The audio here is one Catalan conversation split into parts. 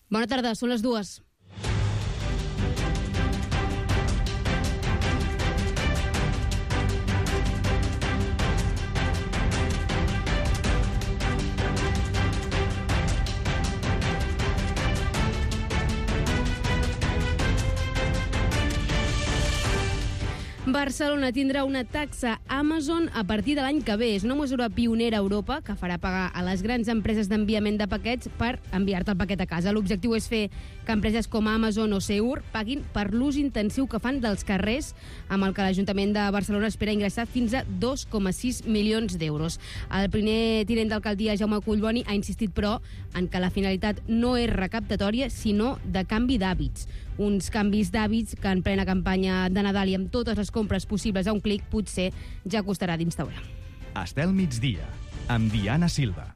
Bona tarda, són les 2. Barcelona tindrà una taxa Amazon a partir de l'any que ve. És una mesura pionera a Europa que farà pagar a les grans empreses d'enviament de paquets per enviar-te el paquet a casa. L'objectiu és fer que empreses com Amazon o Seur paguin per l'ús intensiu que fan dels carrers, amb el que l'Ajuntament de Barcelona espera ingressar fins a 2,6 milions d'euros. El primer tinent d'alcaldia, Jaume Collboni, ha insistit, però, en que la finalitat no és recaptatòria, sinó de canvi d'hàbits. Uns canvis d'hàbits que en plena campanya de Nadal i amb totes les compres possibles a un clic potser ja costarà d'instaurar. Estel migdia, amb Diana Silva.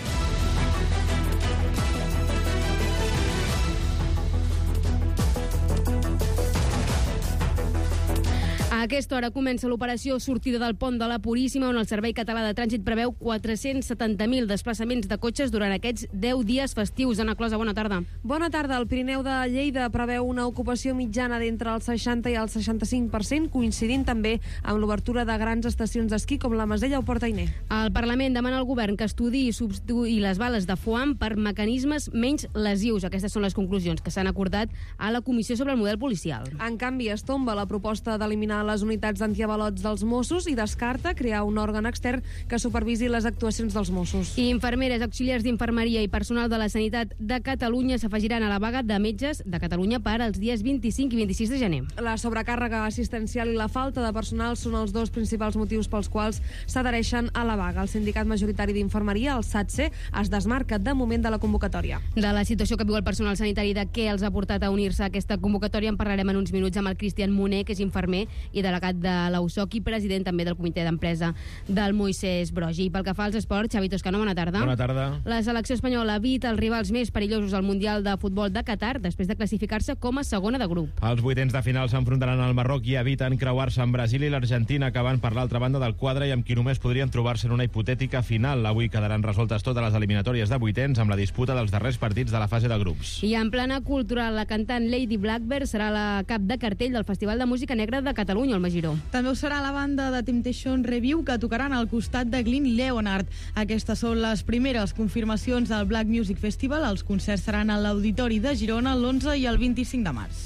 A aquesta hora comença l'operació Sortida del Pont de la Puríssima, on el Servei Català de Trànsit preveu 470.000 desplaçaments de cotxes durant aquests 10 dies festius. Ana Closa, bona tarda. Bona tarda. El Pirineu de Lleida preveu una ocupació mitjana d'entre el 60 i el 65%, coincidint també amb l'obertura de grans estacions d'esquí com la Masella o Port Ainé. El Parlament demana al govern que estudiï i substituï les bales de foam per mecanismes menys lesius. Aquestes són les conclusions que s'han acordat a la Comissió sobre el Model Policial. En canvi, es tomba la proposta d'eliminar les unitats d'antiavalots dels Mossos i descarta crear un òrgan extern que supervisi les actuacions dels Mossos. I infermeres, auxiliars d'infermeria i personal de la Sanitat de Catalunya s'afegiran a la vaga de metges de Catalunya per als dies 25 i 26 de gener. La sobrecàrrega assistencial i la falta de personal són els dos principals motius pels quals s'adhereixen a la vaga. El sindicat majoritari d'infermeria, el SATSE, es desmarca de moment de la convocatòria. De la situació que viu el personal sanitari, de què els ha portat a unir-se a aquesta convocatòria, en parlarem en uns minuts amb el Cristian Moner, que és infermer i delegat de l'USOC i president també del comitè d'empresa del Moisès Broggi. I pel que fa als esports, Xavi Toscano, bona tarda. Bona tarda. La selecció espanyola evita els rivals més perillosos al Mundial de Futbol de Qatar després de classificar-se com a segona de grup. Els vuitens de final s'enfrontaran al Marroc i eviten creuar-se amb Brasil i l'Argentina, que van per l'altra banda del quadre i amb qui només podrien trobar-se en una hipotètica final. Avui quedaran resoltes totes les eliminatòries de vuitens amb la disputa dels darrers partits de la fase de grups. I en plana cultural, la cantant Lady Blackbird serà la cap de cartell del Festival de Música Negra de Catalunya, al Magiró. També ho serà la banda de Temptation Review, que tocaran al costat de Glyn Leonard. Aquestes són les primeres confirmacions del Black Music Festival. Els concerts seran a l'Auditori de Girona l'11 i el 25 de març.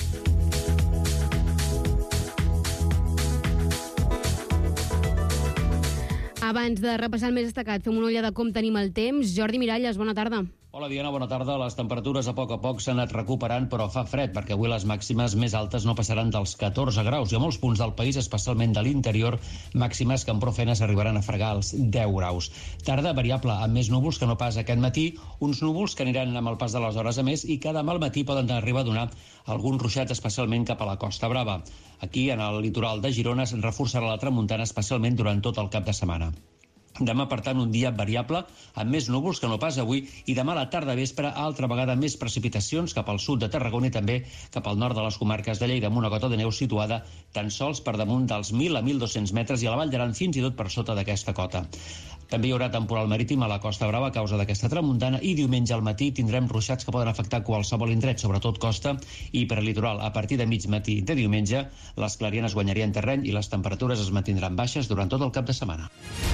Abans de repassar el més destacat, fem una ulla de com tenim el temps. Jordi Miralles, bona tarda. Hola Diana, bona tarda. Les temperatures a poc s'han anat recuperant, però fa fred, perquè avui les màximes més altes no passaran dels 14 graus. I a molts punts del país, especialment de l'interior, màximes que amb prou feines arribaran a fregar els 10 graus. Tarda variable, amb més núvols que no pas aquest matí, uns núvols que aniran amb el pas de les hores a més i que demà al matí poden arribar a donar alguns ruixats, especialment cap a la Costa Brava. Aquí, en el litoral de Girona, es reforçarà la tramuntana, especialment durant tot el cap de setmana. Demà, per tant, un dia variable, amb més núvols que no pas avui, i demà a la tarda vespre, altra vegada més precipitacions cap al sud de Tarragona i també cap al nord de les comarques de Lleida, amb una cota de neu situada tan sols per damunt dels 1.000 a 1.200 metres i a la Vall d'Aran fins i tot per sota d'aquesta cota. També hi haurà temporal marítim a la Costa Brava a causa d'aquesta tramuntana i diumenge al matí tindrem ruixats que poden afectar qualsevol indret, sobretot costa i per litoral. A partir de mig matí de diumenge, les clarianes guanyarien terreny i les temperatures es mantindran baixes durant tot el cap de setmana.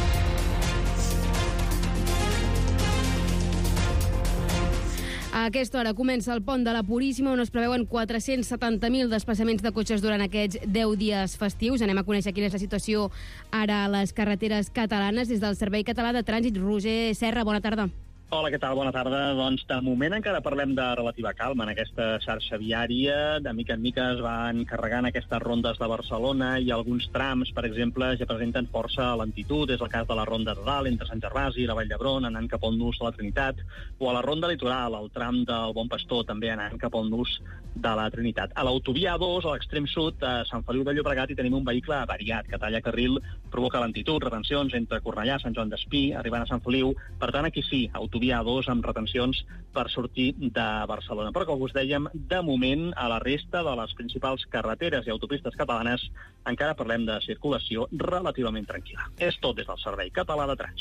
A aquesta hora comença el Pont de la Puríssima, on es preveuen 470.000 desplaçaments de cotxes durant aquests 10 dies festius. Anem a conèixer quina és la situació ara a les carreteres catalanes des del Servei Català de Trànsit. Roger Serra, bona tarda. Hola, què tal? Bona tarda. Doncs de moment encara parlem de relativa calma en aquesta xarxa viària. De mica en mica es van carregant aquestes rondes de Barcelona i alguns trams, per exemple, ja presenten força lentitud. És el cas de la ronda de dalt, entre Sant Gervasi i la Vall d'Hebron, anant cap al nus de la Trinitat, o a la ronda litoral, al tram del Bon Pastor, també anant cap al nus de la Trinitat. A l'autovia A2, a l'extrem sud, a Sant Feliu de Llobregat, hi tenim un vehicle avariat que talla carril, provoca lentitud, retencions entre Cornellà, Sant Joan d'Espí, arribant a Sant Feliu. Per tant, aquí sí, autovia A2 amb retencions per sortir de Barcelona. Però, com us dèiem, de moment, a la resta de les principals carreteres i autopistes catalanes encara parlem de circulació relativament tranquil·la. És tot des del Servei Català de Trànsit.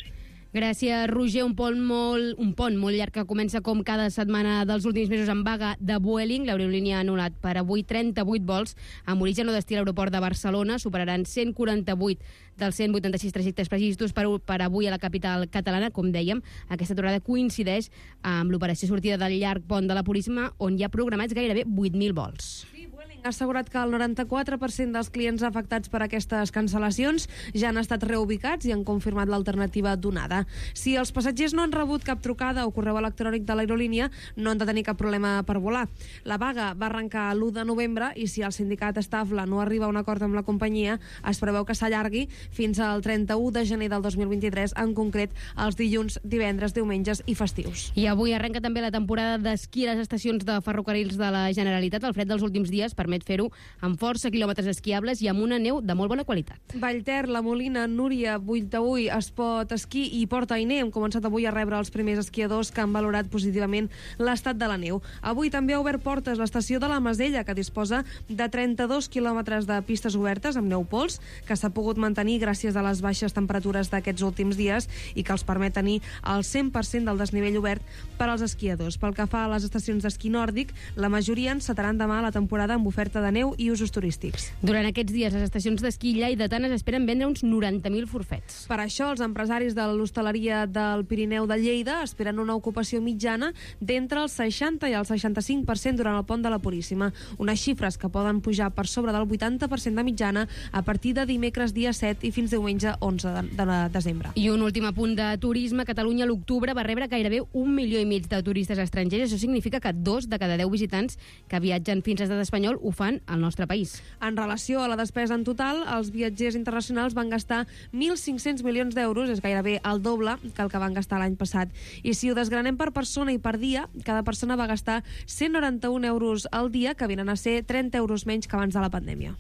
Gràcies, Roger. Un pont molt llarg que comença com cada setmana dels últims mesos en vaga de Vueling. L'aerolínia ha anul·lat per avui 38 vols amb origen o destí a l'aeroport de Barcelona. Superaran 148 dels 186 trajectes previstos per avui a la capital catalana. Com dèiem, aquesta aturada coincideix amb l'operació sortida del llarg pont de la Puríssima, on hi ha programats gairebé 8.000 vols. Ha assegurat que el 94% dels clients afectats per aquestes cancel·lacions ja han estat reubicats i han confirmat l'alternativa donada. Si els passatgers no han rebut cap trucada o correu electrònic de l'aerolínia, no han de tenir cap problema per volar. La vaga va arrencar l'1 de novembre i si el sindicat Stafla no arriba a un acord amb la companyia, es preveu que s'allargui fins al 31 de gener del 2023, en concret els dilluns, divendres, diumenges i festius. I avui arrenca també la temporada d'esquí a les estacions de ferrocarrils de la Generalitat. El fred dels últims dies permet fer-ho amb força quilòmetres esquiables i amb una neu de molt bona qualitat. Vallter, La Molina, Núria, Buitaúi, Espot, Esquí i Port Ainé hem començat avui a rebre els primers esquiadors que han valorat positivament l'estat de la neu. Avui també ha obert portes l'estació de la Masella, que disposa de 32 quilòmetres de pistes obertes amb neu pols, que s'ha pogut mantenir gràcies a les baixes temperatures d'aquests últims dies i que els permet tenir el 100% del desnivell obert per als esquiadors. Pel que fa a les estacions d'esquí nòrdic, la majoria encetaran demà la temporada amb oferta de neu i usos turístics. Durant aquests dies, les estacions d'esquí lleidatanes esperen vendre uns 90.000 forfets. Per això, els empresaris de l'hostaleria del Pirineu de Lleida esperen una ocupació mitjana d'entre el 60 i el 65% durant el pont de la Puríssima, unes xifres que poden pujar per sobre del 80% de mitjana a partir de dimecres dia 7 i fins diumenge 11 de desembre. I un últim apunt de turisme. Catalunya a l'octubre va rebre gairebé 1,5 milió de turistes estrangers. Això significa que 2 de cada 10 visitants que viatgen fins a l'estat espanyol ho fan al nostre país. En relació a la despesa en total, els viatgers internacionals van gastar 1.500 milions d'euros, és gairebé el doble que el que van gastar l'any passat. I si ho desgranem per persona i per dia, cada persona va gastar 191 euros al dia, que venen a ser 30 euros menys que abans de la pandèmia.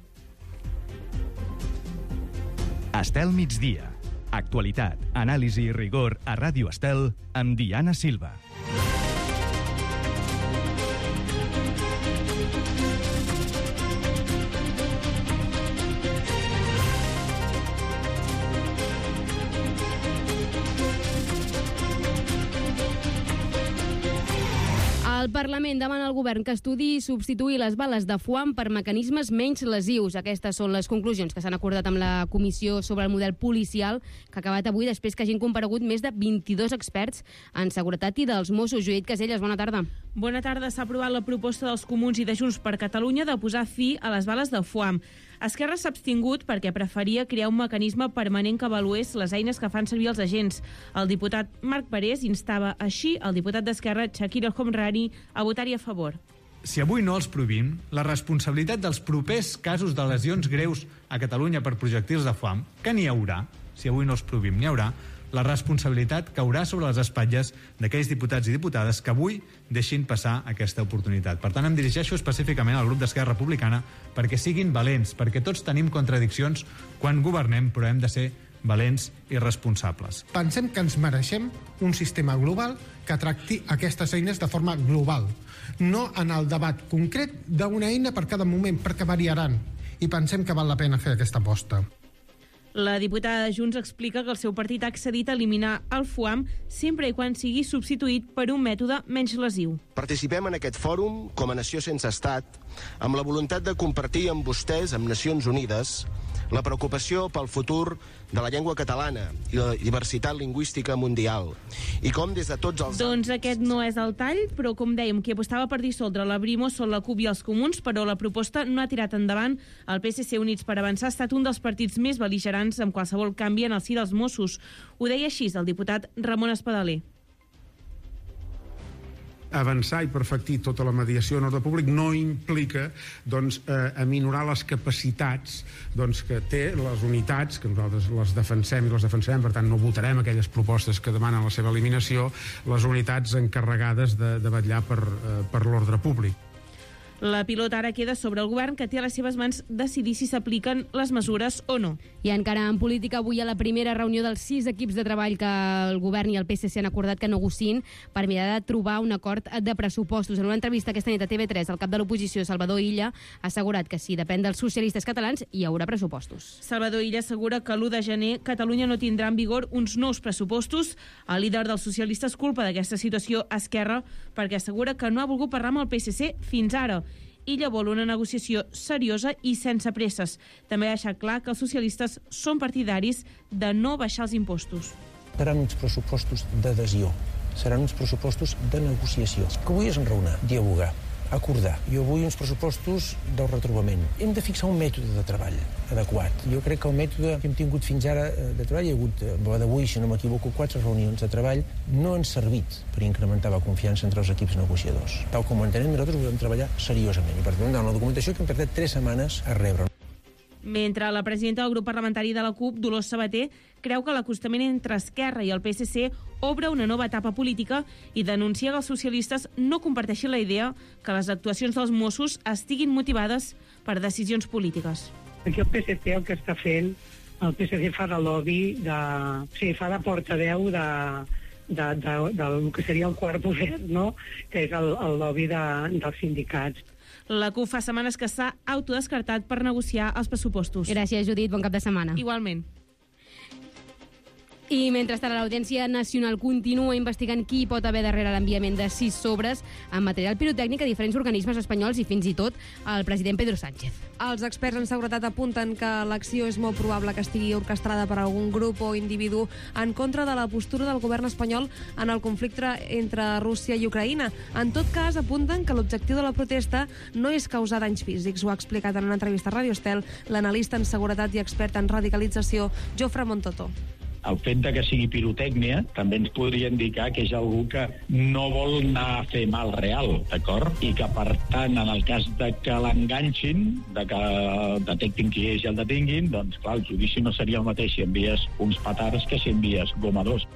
Estel migdia. Actualitat, anàlisi i rigor a Ràdio Estel amb Diana Silva. El Parlament demana al govern que estudiï substituir les bales de foam per mecanismes menys lesius. Aquestes són les conclusions que s'han acordat amb la Comissió sobre el model policial, que ha acabat avui després que hagin comparegut més de 22 experts en seguretat i dels Mossos. Judit Caselles, bona tarda. Bona tarda. S'ha aprovat la proposta dels Comuns i de Junts per Catalunya de posar fi a les bales de foam. Esquerra s'ha abstingut perquè preferia crear un mecanisme permanent que avalués les eines que fan servir els agents. El diputat Marc Parés instava així el diputat d'Esquerra, Chakir El Homrani, a votar-hi a favor. Si avui no els prohibim, la responsabilitat dels propers casos de lesions greus a Catalunya per projectils de foam, que n'hi haurà, si avui no els prohibim, n'hi haurà, la responsabilitat caurà sobre les espatlles d'aquells diputats i diputades que avui deixin passar aquesta oportunitat. Per tant, em dirigeixo específicament al grup d'Esquerra Republicana perquè siguin valents, perquè tots tenim contradiccions quan governem, però hem de ser valents i responsables. Pensem que ens mereixem un sistema global que tracti aquestes eines de forma global, no en el debat concret d'una eina per cada moment, perquè variaran, i pensem que val la pena fer aquesta aposta. La diputada de Junts explica que el seu partit ha accedit a eliminar el foam sempre i quan sigui substituït per un mètode menys lesiu. Participem en aquest fòrum com a nació sense estat amb la voluntat de compartir amb vostès, amb Nacions Unides, la preocupació pel futur de la llengua catalana i la diversitat lingüística mundial. I com des de tots els... Doncs aquest no és el tall, però com dèiem, qui apostava per dissoldre la Brimo són la CUP i els Comuns, però la proposta no ha tirat endavant. El PSC Units per Avançar ha estat un dels partits més bel·ligerants amb qualsevol canvi en el si dels Mossos. Ho deia així el diputat Ramon Espadaler. Avançar i perfectir tota la mediació en ordre públic no implica aminorar les capacitats que té les unitats, que nosaltres les defensem i les defensarem, per tant no votarem aquelles propostes que demanen la seva eliminació, les unitats encarregades de vetllar per l'ordre públic. La pilota ara queda sobre el govern, que té a les seves mans decidir si s'apliquen les mesures o no. I encara en política, avui a la primera reunió dels 6 equips de treball que el govern i el PSC han acordat que negociïn per mirar de trobar un acord de pressupostos. En una entrevista aquesta nit a TV3, el cap de l'oposició, Salvador Illa, ha assegurat que si depèn dels socialistes catalans, hi haurà pressupostos. Salvador Illa assegura que l'1 de gener Catalunya no tindrà en vigor uns nous pressupostos. El líder dels socialistes culpa d'aquesta situació Esquerra perquè assegura que no ha volgut parlar amb el PSC fins ara. Illa vol una negociació seriosa i sense presses. També ha deixat clar que els socialistes són partidaris de no baixar els impostos. Seran uns pressupostos d'adhesió, seran uns pressupostos de negociació. El que vull és enraonar, dialogar, acordar. Jo vull uns pressupostos del retrobament. Hem de fixar un mètode de treball adequat. Jo crec que el mètode que hem tingut fins ara de treball, hi ha hagut, d'avui, si no m'equivoco, 4 reunions de treball, no han servit per incrementar la confiança entre els equips negociadors. Tal com ho entenem, nosaltres volem treballar seriosament. I per tant, la documentació que hem tardat 3 setmanes a rebre. Mentre la presidenta del grup parlamentari de la CUP, Dolors Sabater, creu que l'acostament entre Esquerra i el PSC obre una nova etapa política i denuncia que els socialistes no comparteixin la idea que les actuacions dels Mossos estiguin motivades per decisions polítiques. Aquí el PSC el que està fent, el PSC fa de lobby, fa de portaveu del que seria el quart poder, no? Que és el lobby dels sindicats. La CUP fa setmanes que s'ha autodescartat per negociar els pressupostos. Gràcies, Judit. Bon cap de setmana. Igualment. I mentrestant, l'Audiència Nacional continua investigant qui pot haver darrere l'enviament de 6 sobres amb material pirotècnic a diferents organismes espanyols i fins i tot al president Pedro Sánchez. Els experts en seguretat apunten que l'acció és molt probable que estigui orquestrada per algun grup o individu en contra de la postura del govern espanyol en el conflicte entre Rússia i Ucraïna. En tot cas, apunten que l'objectiu de la protesta no és causar danys físics. Ho ha explicat en una entrevista a Radio Estel l'analista en seguretat i expert en radicalització, Jofre Montoto. El fet de que sigui pirotècnia també ens podria indicar que és algú que no vol anar a fer mal real, d'acord? I que, per tant, en el cas de que l'enganxin, de que detectin qui és i el detinguin, doncs, clar, el judici no seria el mateix si envies uns petards que si envies gomadors.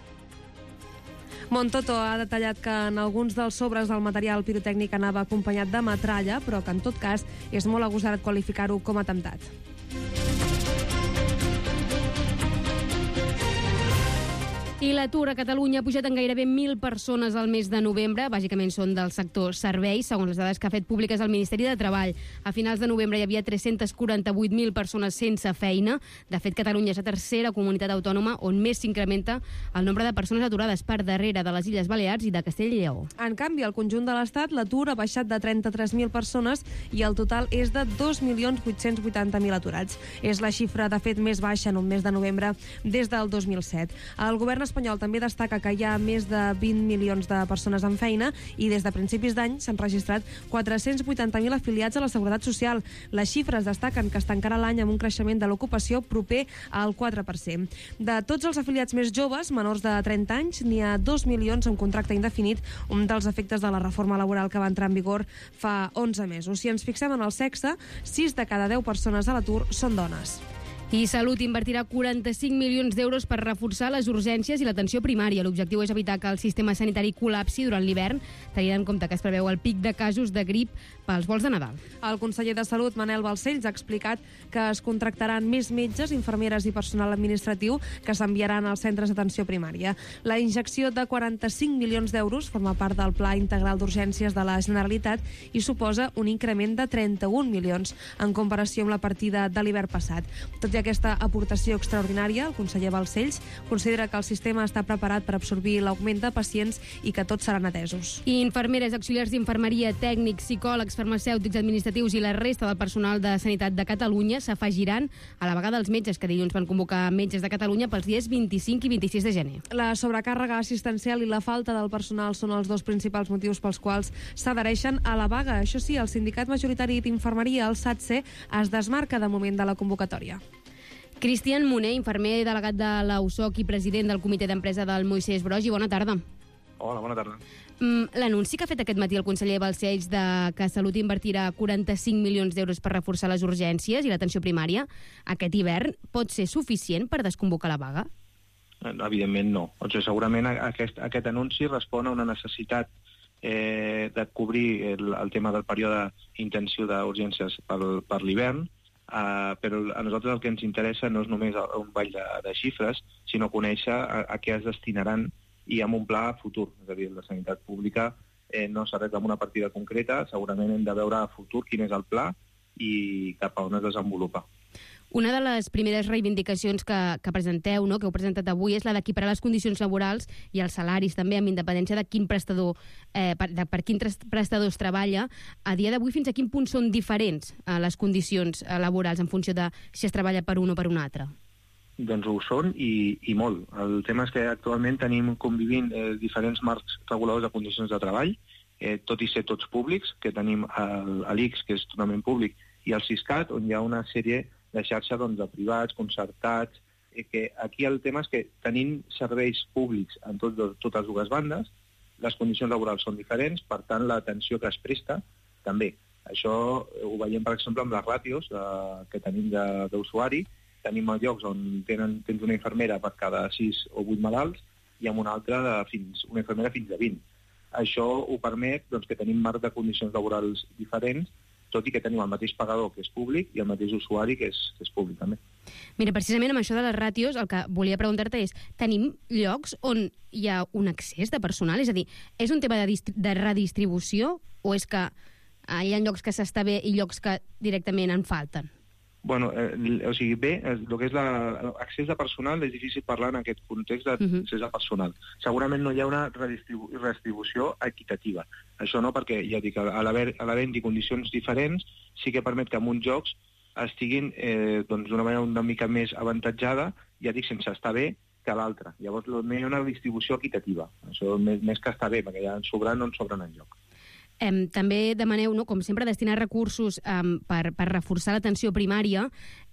Montoto ha detallat que en alguns dels sobres el material pirotècnic anava acompanyat de metralla, però que en tot cas és molt agosarat qualificar-ho com a atemptat. I l'atur a Catalunya ha pujat en gairebé 1.000 persones al mes de novembre. Bàsicament són del sector serveis, segons les dades que ha fet públiques el Ministeri de Treball. A finals de novembre hi havia 348.000 persones sense feina. De fet, Catalunya és la tercera comunitat autònoma on més s'incrementa el nombre de persones aturades, per darrere de les Illes Balears i de Castella i Lleó. En canvi, al conjunt de l'Estat, l'atur ha baixat de 33.000 persones i el total és de 2.880.000 aturats. És la xifra, de fet, més baixa en un mes de novembre des del 2007. El govern espanyol també destaca que hi ha més de 20 milions de persones en feina i des de principis d'any s'han registrat 480.000 afiliats a la Seguretat Social. Les xifres destaquen que es tancarà l'any amb un creixement de l'ocupació proper al 4%. De tots els afiliats més joves, menors de 30 anys, n'hi ha 2 milions amb contracte indefinit, un dels efectes de la reforma laboral que va entrar en vigor fa 11 mesos. Si ens fixem en el sexe, 6 de cada 10 persones a l'atur són dones. I Salut invertirà 45 milions d'euros per reforçar les urgències i l'atenció primària. L'objectiu és evitar que el sistema sanitari col·lapsi durant l'hivern, tenint en compte que es preveu el pic de casos de grip pels vols de Nadal. El conseller de Salut, Manel Balcells, ha explicat que es contractaran més metges, infermeres i personal administratiu que s'enviaran als centres d'atenció primària. La injecció de 45 milions d'euros forma part del Pla Integral d'Urgències de la Generalitat i suposa un increment de 31 milions en comparació amb la partida de l'hivern passat. Tot i aquesta aportació extraordinària, el conseller Balcells considera que el sistema està preparat per absorbir l'augment de pacients i que tots seran atesos. I infermeres, auxiliars d'infermeria, tècnics, psicòlegs, farmacèutics, administratius i la resta del personal de sanitat de Catalunya s'afegiran a la vaga dels metges, que dilluns van convocar metges de Catalunya pels dies 25 i 26 de gener. La sobrecàrrega assistencial i la falta del personal són els dos principals motius pels quals s'adhereixen a la vaga. Això sí, el sindicat majoritari d'infermeria, el SATSE, es desmarca de moment de la convocatòria. Cristian Moner, infermer delegat de l'USOC i president del comitè d'empresa del Moisès Broggi. Bona tarda. Hola, bona tarda. L'anunci que ha fet aquest matí el conseller Balcells de que Salut invertirà 45 milions d'euros per reforçar les urgències i l'atenció primària aquest hivern pot ser suficient per desconvocar la vaga? Evidentment no. O sigui, segurament aquest anunci respon a una necessitat de de cobrir el tema del període intensiu d'urgències per l'hivern, però a nosaltres el que ens interessa no és només un ball de xifres, sinó conèixer a què es destinaran i amb un pla futur. És a dir, la sanitat pública no s'arregla amb una partida concreta, segurament hem de veure a futur quin és el pla i cap a on es desenvolupa. Una de les primeres reivindicacions que presenteu, que heu presentat avui, és la d'equiparar les condicions laborals i els salaris també, amb independència de quin prestador, per quins prestadors treballa. A dia d'avui, fins a quin punt són diferents les condicions laborals en funció de si es treballa per un o per un altre? Doncs ho són i molt. El tema és que actualment tenim convivint diferents marcs reguladors de condicions de treball, tot i ser tots públics, que tenim l'ICS, que és totalment públic, i el Siscat, on hi ha una sèrie de xarxa de privats, concertats, que aquí el tema és que tenim serveis públics en totes dues bandes, les condicions laborals són diferents, per tant l'atenció que es presta també. Això ho veiem, per exemple, amb les ràtios que tenim d'usuari. Tenim llocs on tens una infermera per cada 6 o 8 malalts i amb una altra una infermera fins a 20. Això ho permet que tenim marc de condicions laborals diferents, tot i que tenim el mateix pagador, que és públic, i el mateix usuari, que és públic també. Mira, precisament amb això de les ràtios, el que volia preguntar-te és, tenim llocs on hi ha un excés de personal? És a dir, és un tema de redistribució o és que hi ha llocs que s'està bé i llocs que directament en falten? Bueno, o sigui, bé, el que és l'accés de personal és difícil parlar en aquest context d'accés de personal. Segurament no hi ha una redistribució equitativa. Això no, perquè, ja dic, a l'haver-hi condicions diferents, sí que permet que en uns jocs estiguin d'una manera una mica més avantatjada, ja dic, sense estar bé, que l'altra. Llavors, no hi ha una distribució equitativa. Això més que estar bé, perquè ja en sobren no en sobren enlloc. També demaneu, com sempre, destinar recursos per reforçar l'atenció primària.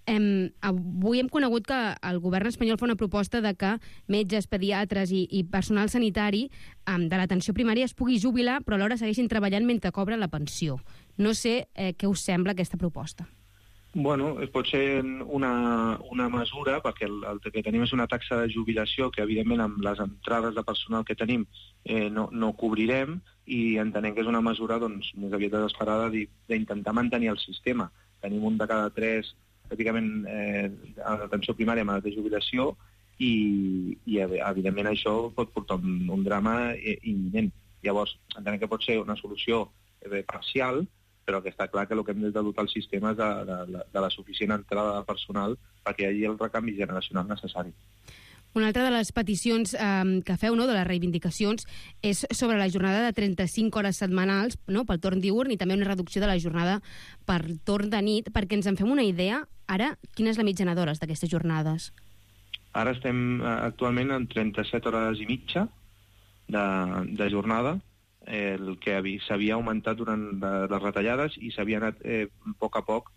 Avui hem conegut que el govern espanyol fa una proposta de que metges, pediatres i personal sanitari de l'atenció primària es pugui jubilar, però alhora segueixin treballant mentre cobren la pensió. No sé què us sembla aquesta proposta. Bueno, pot ser una mesura, perquè el que tenim és una taxa de jubilació que, evidentment, amb les entrades de personal que tenim no cobrirem, i entenem que és una mesura més aviat desesperada d'intentar mantenir el sistema. Tenim un de cada 3, pràcticament, a l'atenció primària amb edat de jubilació, i evidentment això pot portar un drama imminent. Llavors, entenem que pot ser una solució parcial, però que està clar que el que hem de dotar el sistema és de la suficient entrada de personal perquè hi hagi el recanvi generacional necessari. Una altra de les peticions que feu, de les reivindicacions, és sobre la jornada de 35 hores setmanals pel torn diürn i també una reducció de la jornada per torn de nit, perquè ens en fem una idea. Ara, quina és la mitjana d'hores d'aquestes jornades? Ara estem actualment en 37 hores i mitja de jornada, el que s'havia augmentat durant les retallades i s'havia anat a poc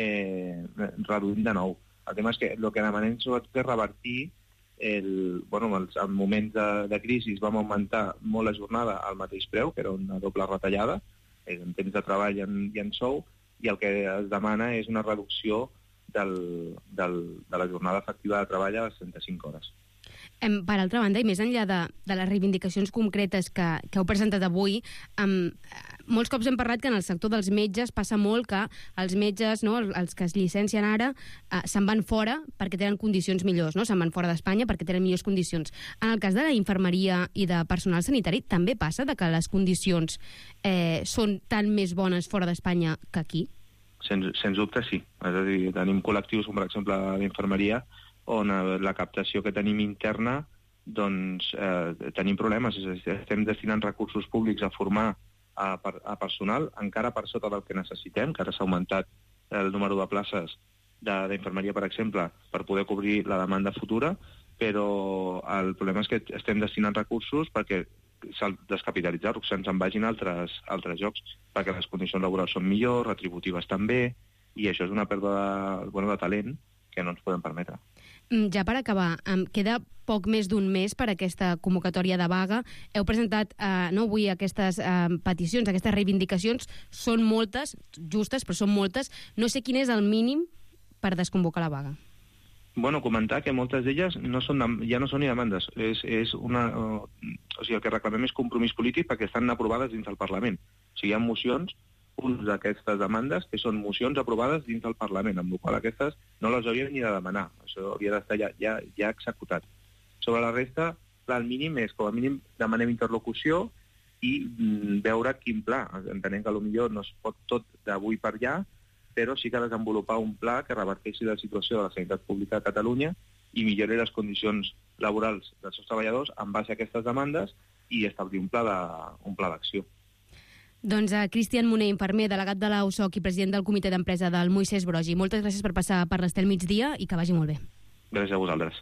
reduint de nou. El tema és que el que demanem sobretot és revertir en moments de crisi vam augmentar molt la jornada al mateix preu, que era una doble retallada, en temps de treball i en sou, i el que es demana és una reducció de la jornada efectiva de treball a les 35 hores. Per altra banda, i més enllà de les reivindicacions concretes que heu presentat avui, molts cops hem parlat que en el sector dels metges passa molt que els metges, els que es llicencien ara, se'n van fora perquè tenen condicions millors, se'n van fora d'Espanya perquè tenen millors condicions. En el cas de la infermeria i de personal sanitari també passa de que les condicions són tan més bones fora d'Espanya que aquí? Sens dubte sí. És a dir, tenim col·lectius com per exemple l'infermeria on la captació que tenim interna tenim problemes. Estem destinant recursos públics a formar a personal encara per sota del que necessitem, que ara s'ha augmentat el número de places d'infermeria, per exemple, per poder cobrir la demanda futura, però el problema és que estem destinant recursos perquè descapitalitzar-ho, que se'ns en vagin a altres llocs, perquè les condicions laborals són millors, retributives també, i això és una pèrdua de talent que no ens podem permetre. Ja per acabar, queda poc més d'un mes per a aquesta convocatòria de vaga. Heu presentat avui aquestes peticions, aquestes reivindicacions. Són moltes, justes, però són moltes. No sé quin és el mínim per desconvocar la vaga. Bueno, comentar que moltes d'elles ja no són ni demandes. O sigui, el que reclamem és compromís polític perquè estan aprovades dins del Parlament. O sigui, hi ha mocions, punts d'aquestes demandes, que són mocions aprovades dins del Parlament, amb la qual aquestes no les hauríem ni de demanar. Això hauria d'estar ja executat. Sobre la resta, el mínim és, com a mínim, demanem interlocució i veure quin pla. Entenem que potser no es pot tot d'avui per allà, però sí que desenvolupar un pla que reverteixi la situació de la sanitat pública a Catalunya i millori les condicions laborals dels seus treballadors en base a aquestes demandes i establir un pla d'acció. Doncs a Cristian Moner, infermer, delegat de la USOC i president del comitè d'empresa del Moisès Broggi. Moltes gràcies per passar per l'Estel Migdia i que vagi molt bé. Gràcies a vosaltres.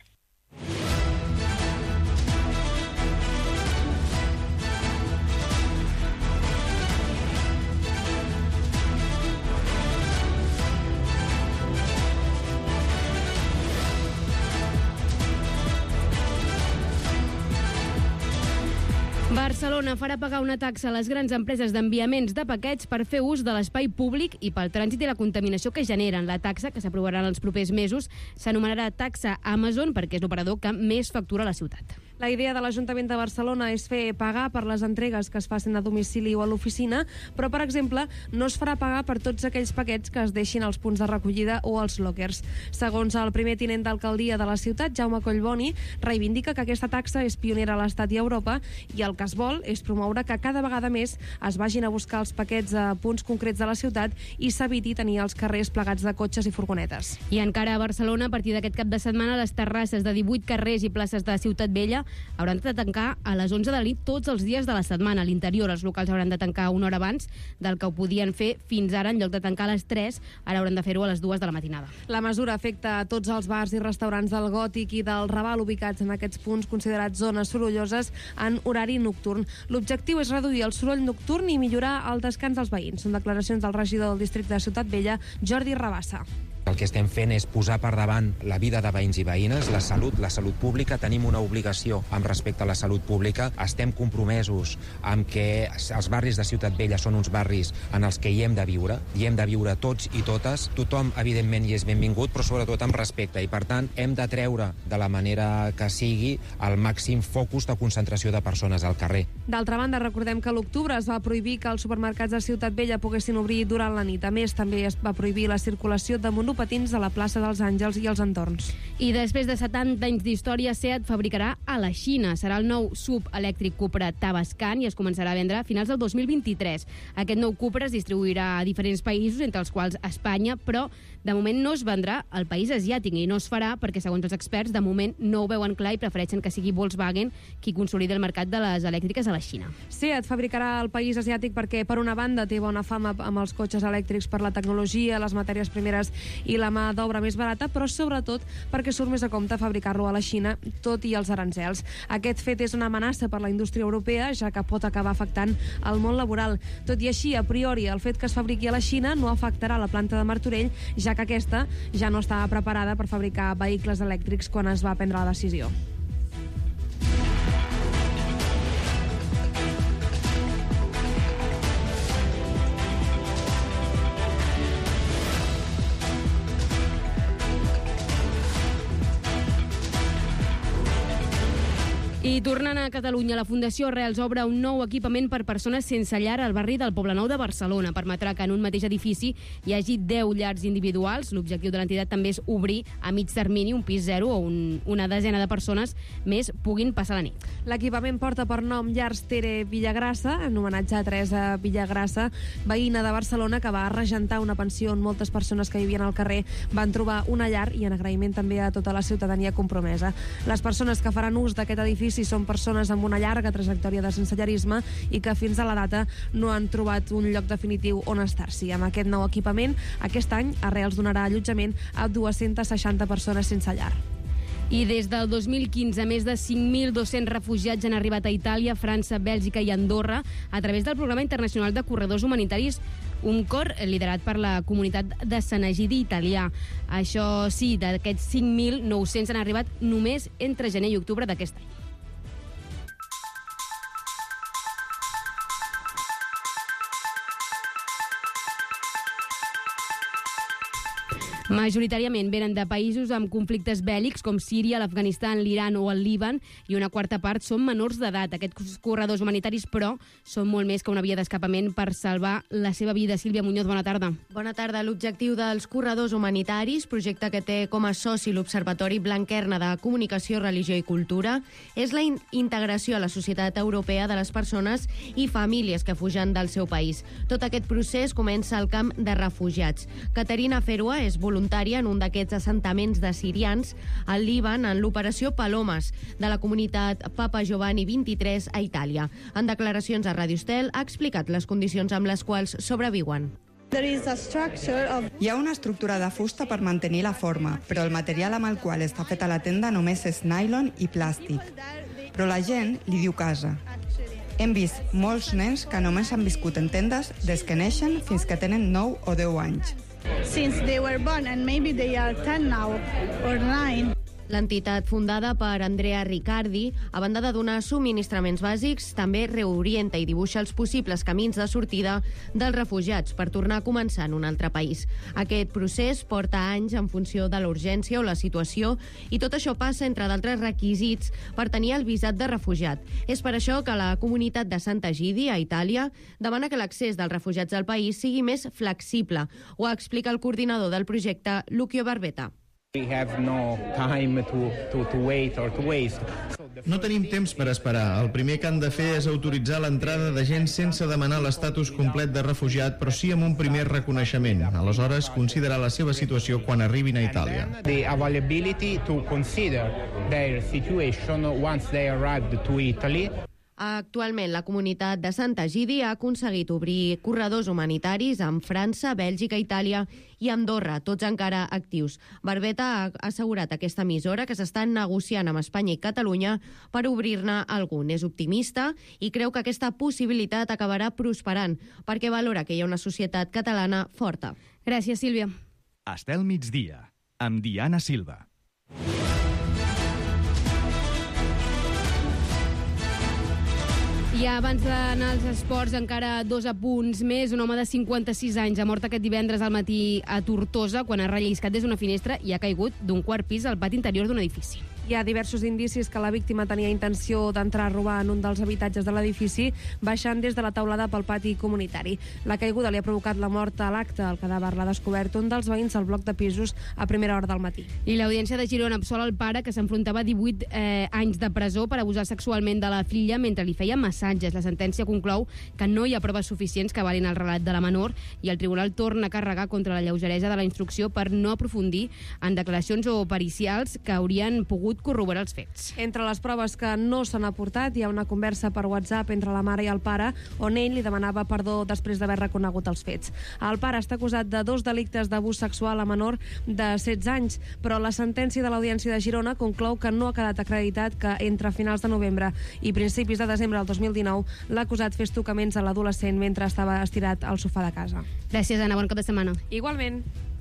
Barcelona farà pagar una taxa a les grans empreses d'enviaments de paquets per fer ús de l'espai públic i pel trànsit i la contaminació que generen. La taxa, que s'aprovarà en els propers mesos, s'anomenarà taxa Amazon perquè és l'operador que més factura a la ciutat. La idea de l'Ajuntament de Barcelona és fer pagar per les entregues que es facin a domicili o a l'oficina, però, per exemple, no es farà pagar per tots aquells paquets que es deixin als punts de recollida o als lockers. Segons el primer tinent d'alcaldia de la ciutat, Jaume Collboni, reivindica que aquesta taxa és pionera a l'Estat i a Europa i el que es vol és promoure que cada vegada més es vagin a buscar els paquets a punts concrets de la ciutat i s'eviti tenir els carrers plegats de cotxes i furgonetes. I encara a Barcelona, a partir d'aquest cap de setmana, les terrasses de 18 carrers i places de Ciutat Vella hauran de tancar a les 11 de la nit tots els dies de la setmana. A l'interior, els locals hauran de tancar una hora abans del que ho podien fer fins ara. En lloc de tancar a les 3, ara hauran de fer-ho a les 2 de la matinada. La mesura afecta a tots els bars i restaurants del Gòtic i del Raval ubicats en aquests punts considerats zones sorolloses en horari nocturn. L'objectiu és reduir el soroll nocturn i millorar el descans dels veïns. Són declaracions del regidor del districte de Ciutat Vella, Jordi Rabassa. El que estem fent és posar per davant la vida de veïns i veïnes, la salut pública. Tenim una obligació amb respecte a la salut pública. Estem compromesos amb que els barris de Ciutat Vella són uns barris en els que hi hem de viure tots i totes. Tothom, evidentment, hi és benvingut, però sobretot amb respecte. I, per tant, hem de treure de la manera que sigui el màxim focus de concentració de persones al carrer. D'altra banda, recordem que a l'octubre es va prohibir que els supermercats de Ciutat Vella poguessin obrir durant la nit. A més, també es va prohibir la circulació de monopatins a la plaça dels Àngels i els entorns. I després de 70 anys d'història, SEAT fabricarà a la Xina. Serà el nou SUV elèctric Cupra Tavascan i es començarà a vendre a finals del 2023. Aquest nou Cupra es distribuirà a diferents països, entre els quals Espanya, però de moment no es vendrà al país asiàtic i no es farà perquè, segons els experts, de moment no ho veuen clar i prefereixen que sigui Volkswagen qui consolidi el mercat de les elèctriques a la Xina. SEAT fabricarà al país asiàtic perquè, per una banda, té bona fama amb els cotxes elèctrics per la tecnologia, les matèries primeres i la mà d'obra més barata, però sobretot perquè surt més a compte fabricar-lo a la Xina, tot i els arancels. Aquest fet és una amenaça per la indústria europea, ja que pot acabar afectant el món laboral. Tot i així, a priori, el fet que es fabriqui a la Xina no afectarà la planta de Martorell, ja que aquesta ja no estava preparada per fabricar vehicles elèctrics quan es va prendre la decisió. I tornant a Catalunya, la Fundació Arrels obre un nou equipament per persones sense llar al barri del Poblenou de Barcelona. Permetrà que en un mateix edifici hi hagi 10 llars individuals. L'objectiu de l'entitat també és obrir a mig termini un pis zero on una desena de persones més puguin passar la nit. L'equipament porta per nom Llars Tere Villagrassa, en homenatge a Teresa Villagrassa, veïna de Barcelona que va regentar una pensió on moltes persones que vivien al carrer van trobar una llar, i en agraïment també a tota la ciutadania compromesa. Les persones que faran ús d'aquest edifici són persones amb una llarga trajectòria de sensellarisme i que fins a la data no han trobat un lloc definitiu on estar-s'hi. Amb aquest nou equipament, aquest any Arrels donarà allotjament a 260 persones sense llar. I des del 2015, més de 5.200 refugiats han arribat a Itàlia, França, Bèlgica i Andorra a través del Programa Internacional de Corredors Humanitaris, un cor liderat per la comunitat de Sant Egidi italià. Això sí, d'aquests 5.900 han arribat només entre gener i octubre d'aquest any. Majoritàriament venen de països amb conflictes bèl·lics com Síria, l'Afganistan, l'Iran o el Líban, i una quarta part són menors d'edat. Aquests corredors humanitaris, però, són molt més que una via d'escapament per salvar la seva vida. Sílvia Muñoz, bona tarda. Bona tarda. L'objectiu dels corredors humanitaris, projecte que té com a soci l'Observatori Blanquerna de Comunicació, Religió i Cultura, és la integració a la societat europea de les persones i famílies que fugen del seu país. Tot aquest procés comença al camp de refugiats. Caterina Ferua és voluntària en un d'aquests assentaments de sirians al Líban en l'operació Palomes de la comunitat Papa Giovanni XXIII a Itàlia. En declaracions a Radio Estel ha explicat les condicions amb les quals sobreviuen. Hi ha una estructura de fusta per mantenir la forma, però el material amb el qual està feta la tenda només és nylon i plàstic. Però la gent li diu casa. Hem vist molts nens que només han viscut en tendes des que neixen fins que tenen 9 o 10 anys. Since they were born and maybe they are 10 now or 9. L'entitat, fundada per Andrea Riccardi, a banda de donar subministraments bàsics, també reorienta i dibuixa els possibles camins de sortida dels refugiats per tornar a començar en un altre país. Aquest procés porta anys en funció de la urgència o la situació i tot això passa, entre d'altres requisits, per tenir el visat de refugiat. És per això que la comunitat de Sant'Egidi, a Itàlia, demana que l'accés dels refugiats al país sigui més flexible. Ho explica el coordinador del projecte, Lucio Barbeta. No tenim temps per esperar. El primer que han de fer és autoritzar l'entrada de gent sense demanar l'estatus complet de refugiat, però sí amb un primer reconeixement. Aleshores, considerar la seva situació quan arribin a Itàlia. The availability to consider their situation once they arrived to Italy. Actualment, la comunitat de Sant'Egidi ha aconseguit obrir corredors humanitaris amb França, Bèlgica, Itàlia i Andorra, tots encara actius. Barbeta ha assegurat a aquesta emissora que s'estan negociant amb Espanya i Catalunya per obrir-ne algun. És optimista i creu que aquesta possibilitat acabarà prosperant perquè valora que hi ha una societat catalana forta. Gràcies, Sílvia. Estel migdia, amb Diana Silva. I abans d'anar als esports, encara 2 apunts més. Un home de 56 anys ha mort aquest divendres al matí a Tortosa quan ha relliscat des d'una finestra i ha caigut d'un quart pis al pati interior d'un edifici. Hi ha diversos indicis que la víctima tenia intenció d'entrar a robar en un dels habitatges de l'edifici, baixant des de la teulada pel pati comunitari. La caiguda li ha provocat la mort a l'acte. El cadàver l'ha descobert un dels veïns del bloc de pisos a primera hora del matí. I l'Audiència de Girona absola el pare que s'enfrontava a 18 anys de presó per abusar sexualment de la filla mentre li feia massatges. La sentència conclou que no hi ha proves suficients que valin el relat de la menor i el tribunal torna a carregar contra la lleugeresa de la instrucció per no aprofundir en declaracions o pericials que haurien pogut corroborar els fets. Entre les proves que no s'han aportat hi ha una conversa per WhatsApp entre la mare i el pare on ell li demanava perdó després d'haver reconegut els fets. El pare està acusat de 2 delictes d'abús sexual a menor de 16 anys, però la sentència de l'Audiència de Girona conclou que no ha quedat acreditat que entre finals de novembre i principis de desembre del 2019 l'acusat fes tocaments a l'adolescent mentre estava estirat al sofà de casa. Gràcies, Anna. Bon cap de setmana. Igualment.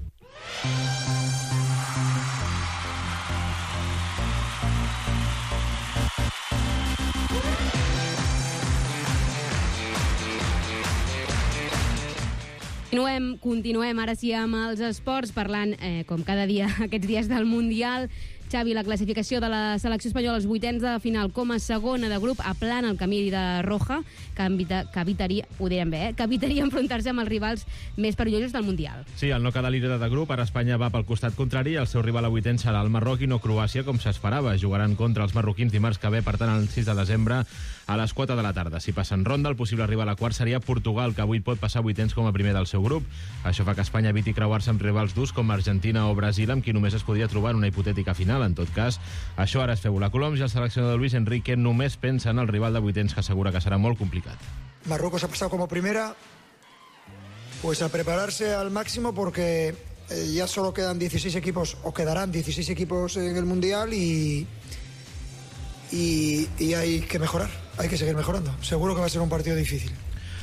Continuem ara sí amb els esports, parlant, com cada dia, aquests dies del Mundial. Xavi, la classificació de la selecció espanyola als 8ens de final com a segona de grup aplana el camí de Roja, que evitaria, ho direm bé, que evitaria enfrontar-se amb els rivals més perillosos del Mundial. Sí, el no quedar líder de grup, ara Espanya va pel costat contrari, el seu rival a 8ens serà el Marroc i no Croàcia, com s'esperava. Jugaran contra els marroquins dimarts que ve, per tant, el 6 de desembre a les 4 de la tarda. Si passen ronda, el possible rival a quart seria Portugal, que avui pot passar a 8ens com a primer del seu grup. Això fa que Espanya eviti creuar-se amb rivals durs com Argentina o Brasil, amb qui només es podria trobar en una hipotètica final. En tot cas, això ara es feu. La Colom i el seleccionador Luis Enrique només pensa en el rival de 8ens, que assegura que serà molt complicat. Marruecos ha pasado como primera, pues a prepararse al máximo porque ya solo quedan 16 equipos, o quedarán 16 equipos en el Mundial y hay que mejorar, hay que seguir mejorando. Seguro que va a ser un partido difícil.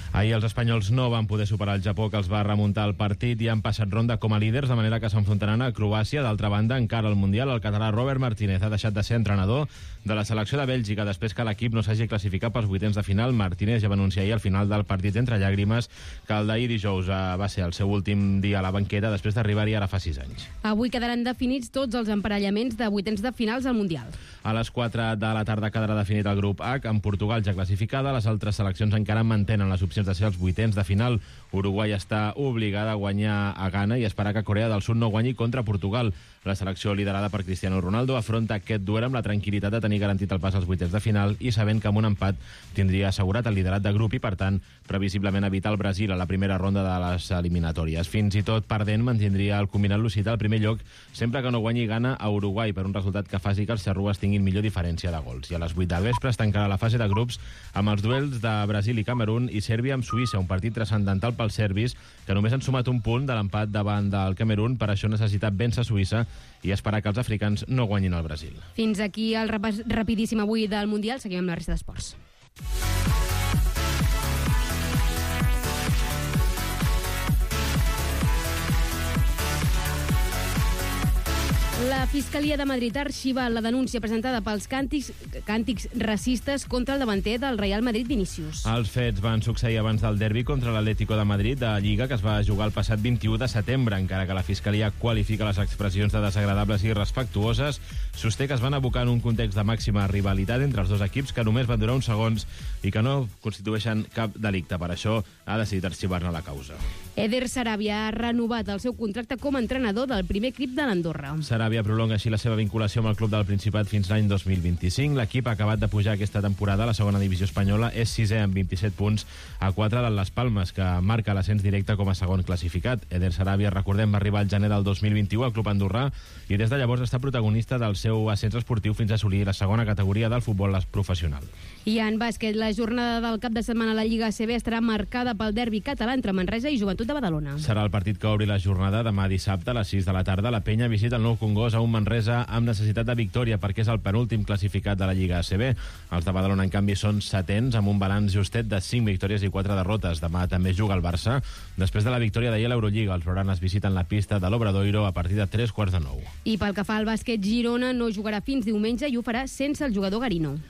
Ahir els espanyols no van poder superar el Japó, que els va remuntar el partit i han passat ronda com a líders, de manera que s'enfrontaran a Croàcia. D'altra banda, encara al Mundial, el català Robert Martínez ha deixat de ser entrenador de la selecció de Bèlgica després que l'equip no s'hagi classificat pels vuitens de final. Martínez ja va anunciar ahir al final del partit entre llàgrimes que el d'ahir dijous va ser el seu últim dia a la banqueta després d'arribar-hi ara fa 6 anys. Avui quedaran definits tots els emparellaments de vuitens de finals al Mundial. A les 4 de la tarda quedarà definit el grup H, amb Portugal ja classificada. Les altres seleccions encara mantenen les opcions de ser els vuitens de final. Uruguai està obligada a guanyar a Ghana i esperar que Corea del Sud no guanyi contra Portugal. La selecció liderada per Cristiano Ronaldo afronta aquest duel amb la tranquil·litat de tenir garantit el pas als vuitens de final i sabent que amb un empat tindria assegurat el liderat de grup i, per tant, previsiblement evitar el Brasil a la primera ronda de les eliminatòries. Fins i tot perdent, mantindria el combinat lusità al primer lloc sempre que no guanyi Ghana a Uruguai per un resultat que faci que els xerrues tinguin millor diferència de gols. I a les 8 del vespre es tancarà la fase de grups amb els duels de Brasil i Camerún i Sèrbia amb Suïssa, un partit transcendental pels serbis que només han sumat un punt de l'empat davant del Camerún. Per això necessita vèncer Suïssa i esperar que els africans no guanyin el Brasil. Fins aquí el repàs rapidíssim avui del Mundial. Seguim amb la resta d'esports. La Fiscalia de Madrid ha arxivat la denúncia presentada pels càntics racistes contra el davanter del Real Madrid, Vinícius. Els fets van succeir abans del derbi contra l'Atlético de Madrid de Lliga, que es va jugar el passat 21 de setembre. Encara que la Fiscalia qualifica les expressions de desagradables i irrespectuoses, sosté que es van abocar en un context de màxima rivalitat entre els dos equips que només van durar uns segons i que no constitueixen cap delicte. Per això ha decidit arxivar-ne la causa. Eder Sarabia ha renovat el seu contracte com a entrenador del primer equip de l'Andorra. Sarabia prolonga així la seva vinculació amb el club del Principat fins l'any 2025. L'equip ha acabat de pujar aquesta temporada a la segona divisió espanyola. És sisè amb 27 punts a 4 de les Palmes, que marca l'ascens directe com a segon classificat. Eder Sarabia, recordem, va arribar al gener del 2021 al club andorrà i des de llavors està protagonista del seu ascens esportiu fins a assolir la segona categoria del futbol professional. I en bàsquet, la jornada del cap de setmana a la Lliga ACB estarà marcada pel derbi català entre Manresa i Joventut de Badalona. Serà el partit que obri la jornada demà dissabte a les 6 de la tarda. La Penya visita el Nou Congost a un Manresa amb necessitat de victòria perquè és el penúltim classificat de la Lliga ACB. Els de Badalona, en canvi, són setens amb un balanç justet de 5 victòries i 4 derrotes. Demà també juga el Barça. Després de la victòria d'ahir a l'Eurolliga, els blaugranes visiten la pista de l'Obradoiro a partir de 3:45. I pel que fa al bàsquet, Girona no jugarà fins diumenge i ho farà sense el jugador Garino.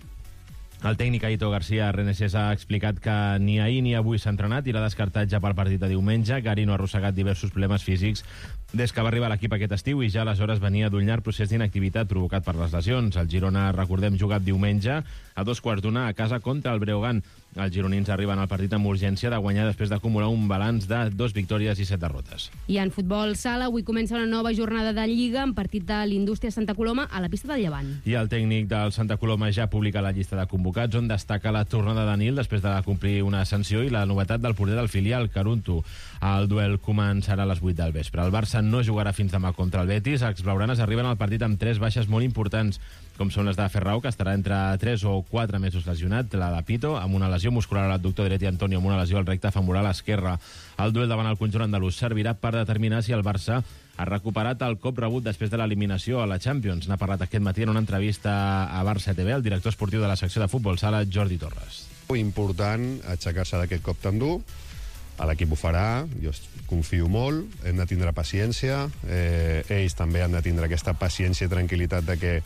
El tècnic Aito García Renesés ha explicat que ni ahir ni avui s'ha entrenat i l'ha descartat ja pel partit de diumenge. Garino ha arrossegat diversos problemes físics des que va arribar a l'equip aquest estiu i ja aleshores venia d'un llarg procés d'inactivitat provocat per les lesions. El Girona, recordem, jugat diumenge a 2:15 a casa contra el Breogán. Els gironins arriben al partit amb urgència de guanyar després d'acumular un balanç de 2 victòries i 7 derrotes. I en futbol sala, avui comença una nova jornada de Lliga amb partit de l'Indústria Santa Coloma a la pista del Llevant. I el tècnic del Santa Coloma ja publica la llista de convocats, on destaca la tornada de Nil després de complir una sanció i la novetat del porter del filial, Carunto. El duel començarà a les 8 del vespre. El Barça no jugarà fins demà contra el Betis. Els blaugranes arriben al partit amb 3 baixes molt importants, com són les de Ferrau, que estarà entre 3 o 4 mesos lesionat, la de Pito, amb una lesió muscular a l'adductor dret, i Antonio amb una lesió al recte femoral esquerre. El duel davant el conjunt andalús servirà per determinar si el Barça ha recuperat el cop rebut després de l'eliminació a la Champions. N'ha parlat aquest matí en una entrevista a Barça TV el director esportiu de la secció de futbol sala, Jordi Torres. Important aixecar-se d'aquest cop tan dur. L'equip ho farà, jo confio molt, hem de tindre paciència, ells també han de tindre aquesta paciència i tranquil·litat de que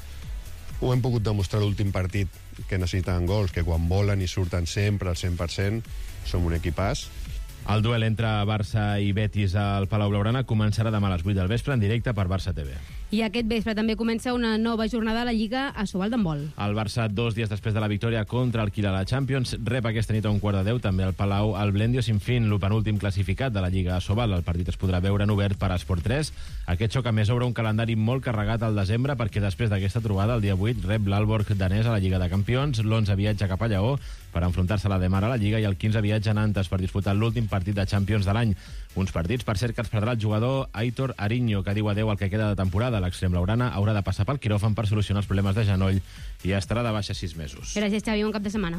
ho hem pogut demostrar l'últim partit, que necessiten gols, que quan volen i surten sempre al 100%, som un equipàs. El duel entre Barça i Betis al Palau Blaugrana començarà demà a les 8 del vespre en directe per Barça TV. I aquest vespre també comença una nova jornada a la Lliga a Sobal d'handbol. El Barça, 2 dies després de la victòria contra el Quila a la Champions, rep aquesta nit a 1:15 també al Palau el Blendio Sinfín, el penúltim classificat de la Lliga a Sobal. El partit es podrà veure en obert per Esport 3. Aquest xoc a més obre un calendari molt carregat al desembre perquè després d'aquesta trobada, el dia 8, rep l'Aalborg danès a la Lliga de Campions, l'11 viatja cap a Lleó per enfrontar-se a la Demar a la Lliga i el 15 viatja a Nantes per disputar l'últim partit de Champions de l'any. Uns partits, per cert, que es perdrà el jugador Aitor Ariño, que diu adeu al que queda de temporada. L'extrem blaugrana haurà de passar pel quiròfan per solucionar els problemes de genoll i estarà de baixa 6 mesos. Gràcies, Xavi. Bon cap de setmana.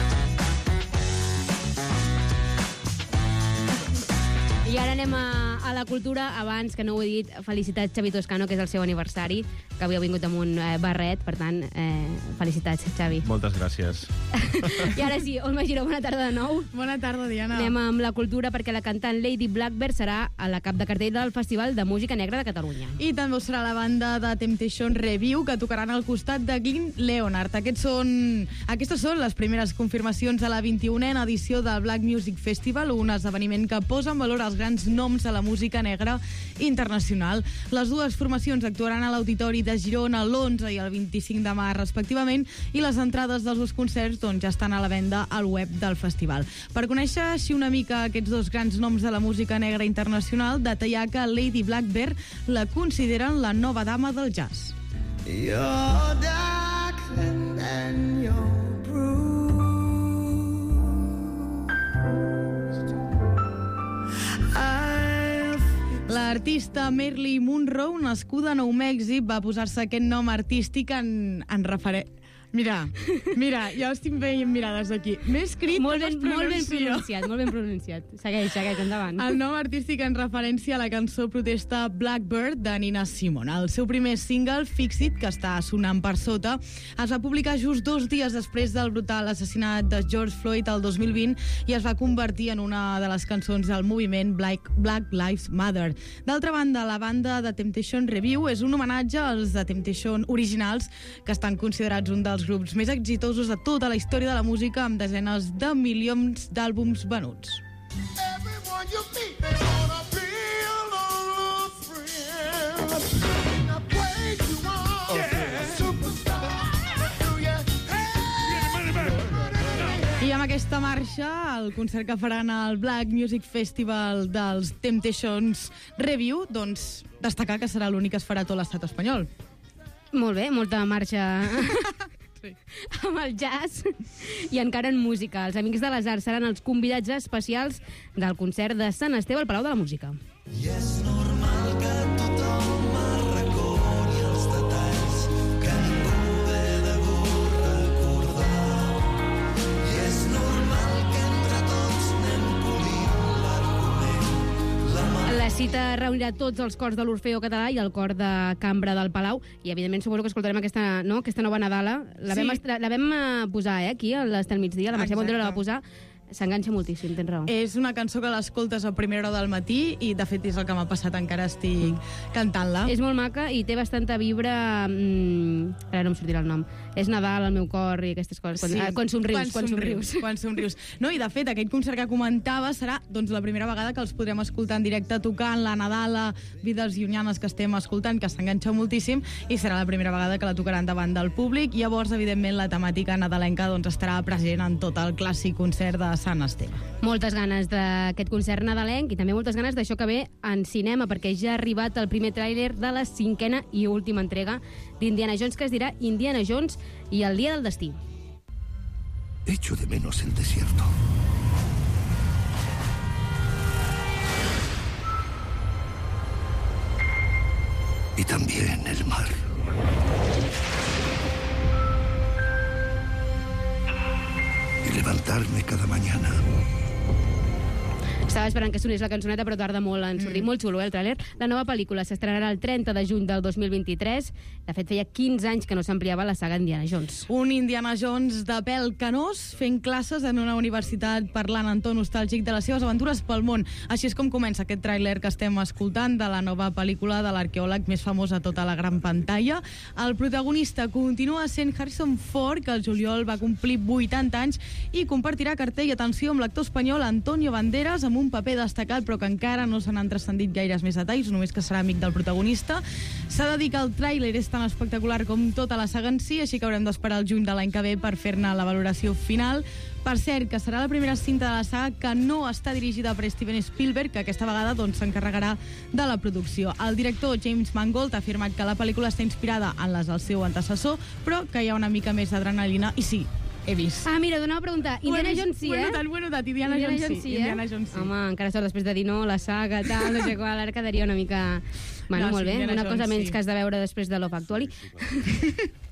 I ara anem a la la cultura, abans, que no ho he dit, felicitats Xavi Toscano, que és el seu aniversari, que avui ha vingut amb un barret, per tant, felicitats, Xavi. Moltes gràcies. I ara sí, Olma Giró, bona tarda de nou. Bona tarda, Diana. Anem amb la cultura, perquè la cantant Lady Blackbird serà a la cap de cartell del Festival de Música Negra de Catalunya. I també ho serà la banda de Temptation Review, que tocaran al costat de Glyn Leonard. Aquestes són les primeres confirmacions de la 21a edició del Black Music Festival, un esdeveniment que posa en valor els grans noms de la música negra internacional. Les dues formacions actuaran a l'Auditori de Girona l'11 i el 25 de març, respectivament, i les entrades dels dos concerts ja estan a la venda al web del festival. Per conèixer així una mica aquests dos grans noms de la música negra internacional, detallar que Lady Blackbird la consideren la nova dama del jazz. You're darker than your L'artista Marilyn Monroe, nascuda a Nou Mèxic, va posar-se aquest nom artístic en referència... Mira, ja estic veient mirades aquí. M'he escrit molt ben pronunciat. Segueix, endavant. El nom artístic en referència a la cançó protesta Blackbird de Nina Simone. El seu primer single, Fix It, que està sonant per sota, es va publicar just 2 dies després del brutal assassinat de George Floyd el 2020 i es va convertir en una de les cançons del moviment Black Lives Matter. D'altra banda, la banda de Temptation Review és un homenatge als de Temptation originals, que estan considerats un dels grups més exitosos de tota la història de la música, amb desenes de milions d'àlbums venuts. I amb aquesta marxa, el concert que faran al Black Music Festival dels Temptations Review, doncs destacar que serà l'únic que es farà a tot l'estat espanyol. Molt bé, molta marxa... Sí. Amb el jazz i encara en música. Els Amics de les Arts seran els convidats especials del concert de Sant Esteve al Palau de la Música. I és normal que tothom recordi els detalls que ningú ve de gust recordar. I és normal que entre tots anem polint l'argument. La cita reunirà tots els cors de l'Orfeó Català i el cor de Cambra del Palau, i evidentment suposo que escoltarem aquesta nova Nadala. La vam posar aquí a l'Estel Migdia, la Mercè Montero la va posar. S'enganxa moltíssim, tens raó. És una cançó que l'escoltes a primera hora del matí i, de fet, és el que m'ha passat, encara estic cantant-la. És molt maca i té bastanta vibra... Ara no em sortirà el nom. És Nadal al meu cor i aquestes coses. Quan somrius. No, i, de fet, aquest concert que comentava serà la primera vegada que els podrem escoltar en directe tocant la Nadala, Vides llunyanes que estem escoltant, que s'enganxa moltíssim, i serà la primera vegada que la tocaran davant del públic. Llavors, evidentment, la temàtica nadalenca estarà present en tot el clàssic concert de Sant Esteve. Moltes ganes d'aquest concert nadalenc i també moltes ganes d'això que ve en cinema, perquè ja ha arribat el primer tràiler de la 5a i última entrega d'Indiana Jones, que es dirà Indiana Jones i el dia del destí. Echo de menos el desierto. Y también el mar. Y levantarme cada mañana. Estava esperant que sonés la cançoneta, però tarda molt en sortir. Molt xulo, el tràiler. La nova pel·lícula s'estrenarà el 30 de juny del 2023. De fet, feia 15 anys que no s'ampliava la saga Indiana Jones. Un Indiana Jones de pèl canós, fent classes en una universitat, parlant en to nostàlgic de les seves aventures pel món. Així és com comença aquest tràiler que estem escoltant de la nova pel·lícula de l'arqueòleg més famós a tota la gran pantalla. El protagonista continua sent Harrison Ford, que el juliol va complir 80 anys i compartirà cartell, atenció, amb l'actor espanyol Antonio Banderas, amb un paper destacat, però que encara no se n'han transcendit gaires més detalls, només que serà amic del protagonista. S'ha de dir que el tràiler és tan espectacular com tota la saga en si, així que haurem d'esperar el juny de l'any que ve per fer-ne la valoració final. Per cert, que serà la primera cinta de la saga que no està dirigida per Steven Spielberg, que aquesta vegada s'encarregarà de la producció. El director James Mangold ha afirmat que la pel·lícula està inspirada en les del seu antecessor, però que hi ha una mica més d'adrenalina, i sí, he vist. Ah, mira, donava a preguntar. Indiana Jones sí, eh? Ho he notat, Indiana Jones sí. Indiana Jones sí. Home, encara sort després de dir no, la saga, tal, no sé qual, ara quedaria una mica... Bueno, molt bé, una cosa menys que has de veure després de Love Actually.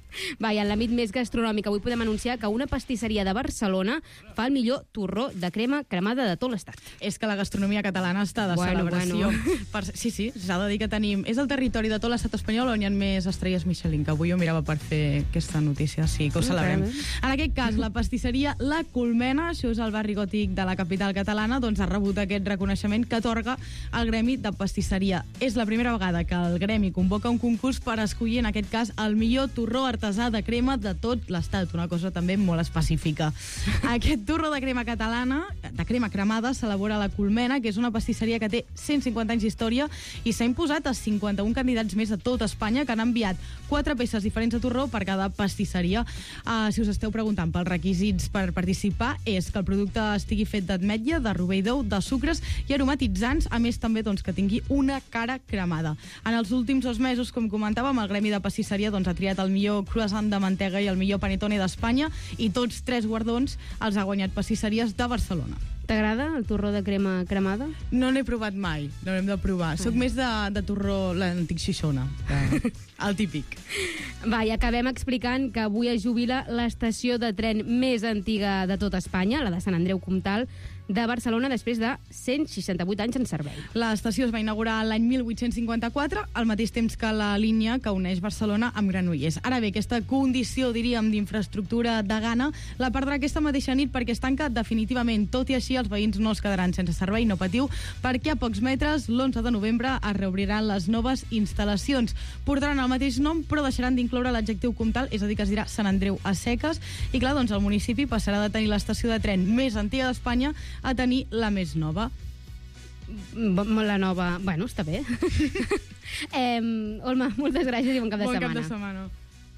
Va, i en l'àmbit més gastronòmic, avui podem anunciar que una pastisseria de Barcelona fa el millor torró de crema cremada de tot l'estat. És que la gastronomia catalana està de celebració. Sí, s'ha de dir que tenim... És el territori de tot l'estat espanyol on hi ha més estrelles Michelin, que avui jo mirava per fer aquesta notícia, sí, que ho celebrem. En aquest cas, la pastisseria La Colmena, això és el barri gòtic de la capital catalana, doncs ha rebut aquest reconeixement que atorga el Gremi de Pastisseria. És la primera vegada que el Gremi convoca un concurs per escollir, en aquest cas, el millor torró artesà de crema de tot l'estat, una cosa també molt específica. Aquest torró de crema catalana, de crema cremada, s'elabora a La Colmena, que és una pastisseria que té 150 anys d'història i s'ha imposat a 51 candidats més de tot Espanya que han enviat 4 peces diferents de torró per cada pastisseria. Si us esteu preguntant pels requisits per participar, és que el producte estigui fet d'ametlla, de rovell d'ou, de sucres i aromatitzants, a més també que tingui una cara cremada. En els últims 2 mesos, com comentàvem, el Gremi de Pastisseria ha triat el millor croissant de mantega i el millor panettone d'Espanya i tots 3 guardons els ha guanyat Pastisseries de Barcelona. T'agrada el torró de crema cremada? No n'he provat mai, no l'hem de provar. Soc més de torró, l'antic Xixona, el típic. Va, i acabem explicant que avui es jubila l'estació de tren més antiga de tot Espanya, la de Sant Andreu Comtal, de Barcelona, després de 168 anys en servei. L'estació es va inaugurar l'any 1854, al mateix temps que la línia que uneix Barcelona amb Granollers. Ara bé, aquesta condició, diríem, d'infraestructura de gana la perdrà aquesta mateixa nit perquè es tanca definitivament. Tot i així, els veïns no es quedaran sense servei, no patiu, perquè a pocs metres, l'11 de novembre, es reobriran les noves instal·lacions. Portaran el mateix nom, però deixaran d'incloure l'adjectiu comtal, és a dir, que es dirà Sant Andreu a seques, i clar, doncs el municipi passarà de tenir l'estació de tren més antiga d'Espanya a tenir la més nova. La nova... Bueno, està bé. Olma, moltes gràcies i bon cap de setmana. Bon cap de setmana.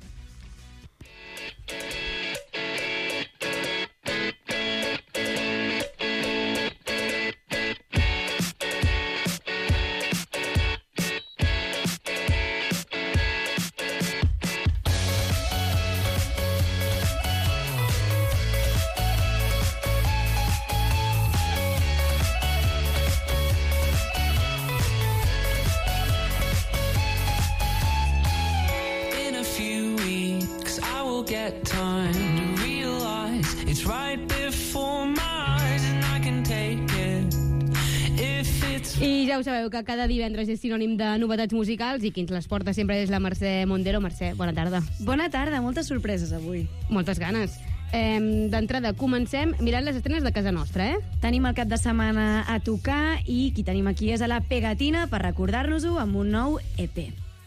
I ja ho sabeu que cada divendres és sinònim de novetats musicals i qui ens les porta sempre és la Mercè Mondero. Mercè, bona tarda. Bona tarda, moltes sorpreses avui. Moltes ganes. D'entrada, comencem mirant les estrenes de casa nostra, Tenim el cap de setmana a tocar i qui tenim aquí és a la Pegatina per recordar-nos-ho amb un nou EP.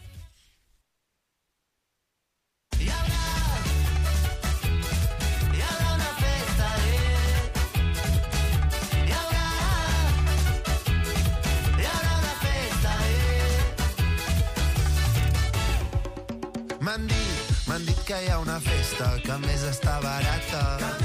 M'han dit que hi ha una festa que a més està barata.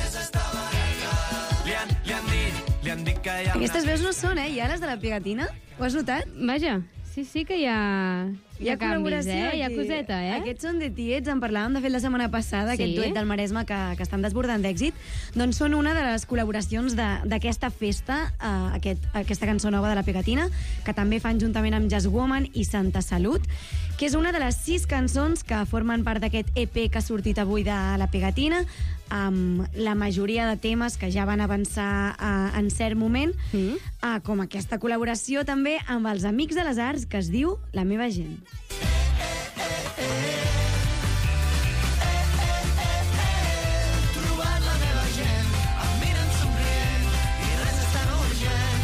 Li han dit que hi ha... Aquestes veus no són, ja les de la Pegatina? Ho has notat? Vaja, sí que hi ha canvis, hi ha coseta, Aquests són de Tiets, en parlàvem de fet la setmana passada, aquest duet del Maresme que estan desbordant d'èxit, doncs són una de les col·laboracions d'aquesta festa, aquesta cançó nova de la Pegatina, que també fan juntament amb Jazz Woman i Santa Salut, que és una de les 6 cançons que formen part d'aquest EP que ha sortit avui de la Pegatina, amb la majoria de temes que ja van avançar en cert moment, com aquesta col·laboració també amb els Amics de les Arts, que es diu La meva gent. Trobat la meva gent, em miren somrient i res és tan urgent.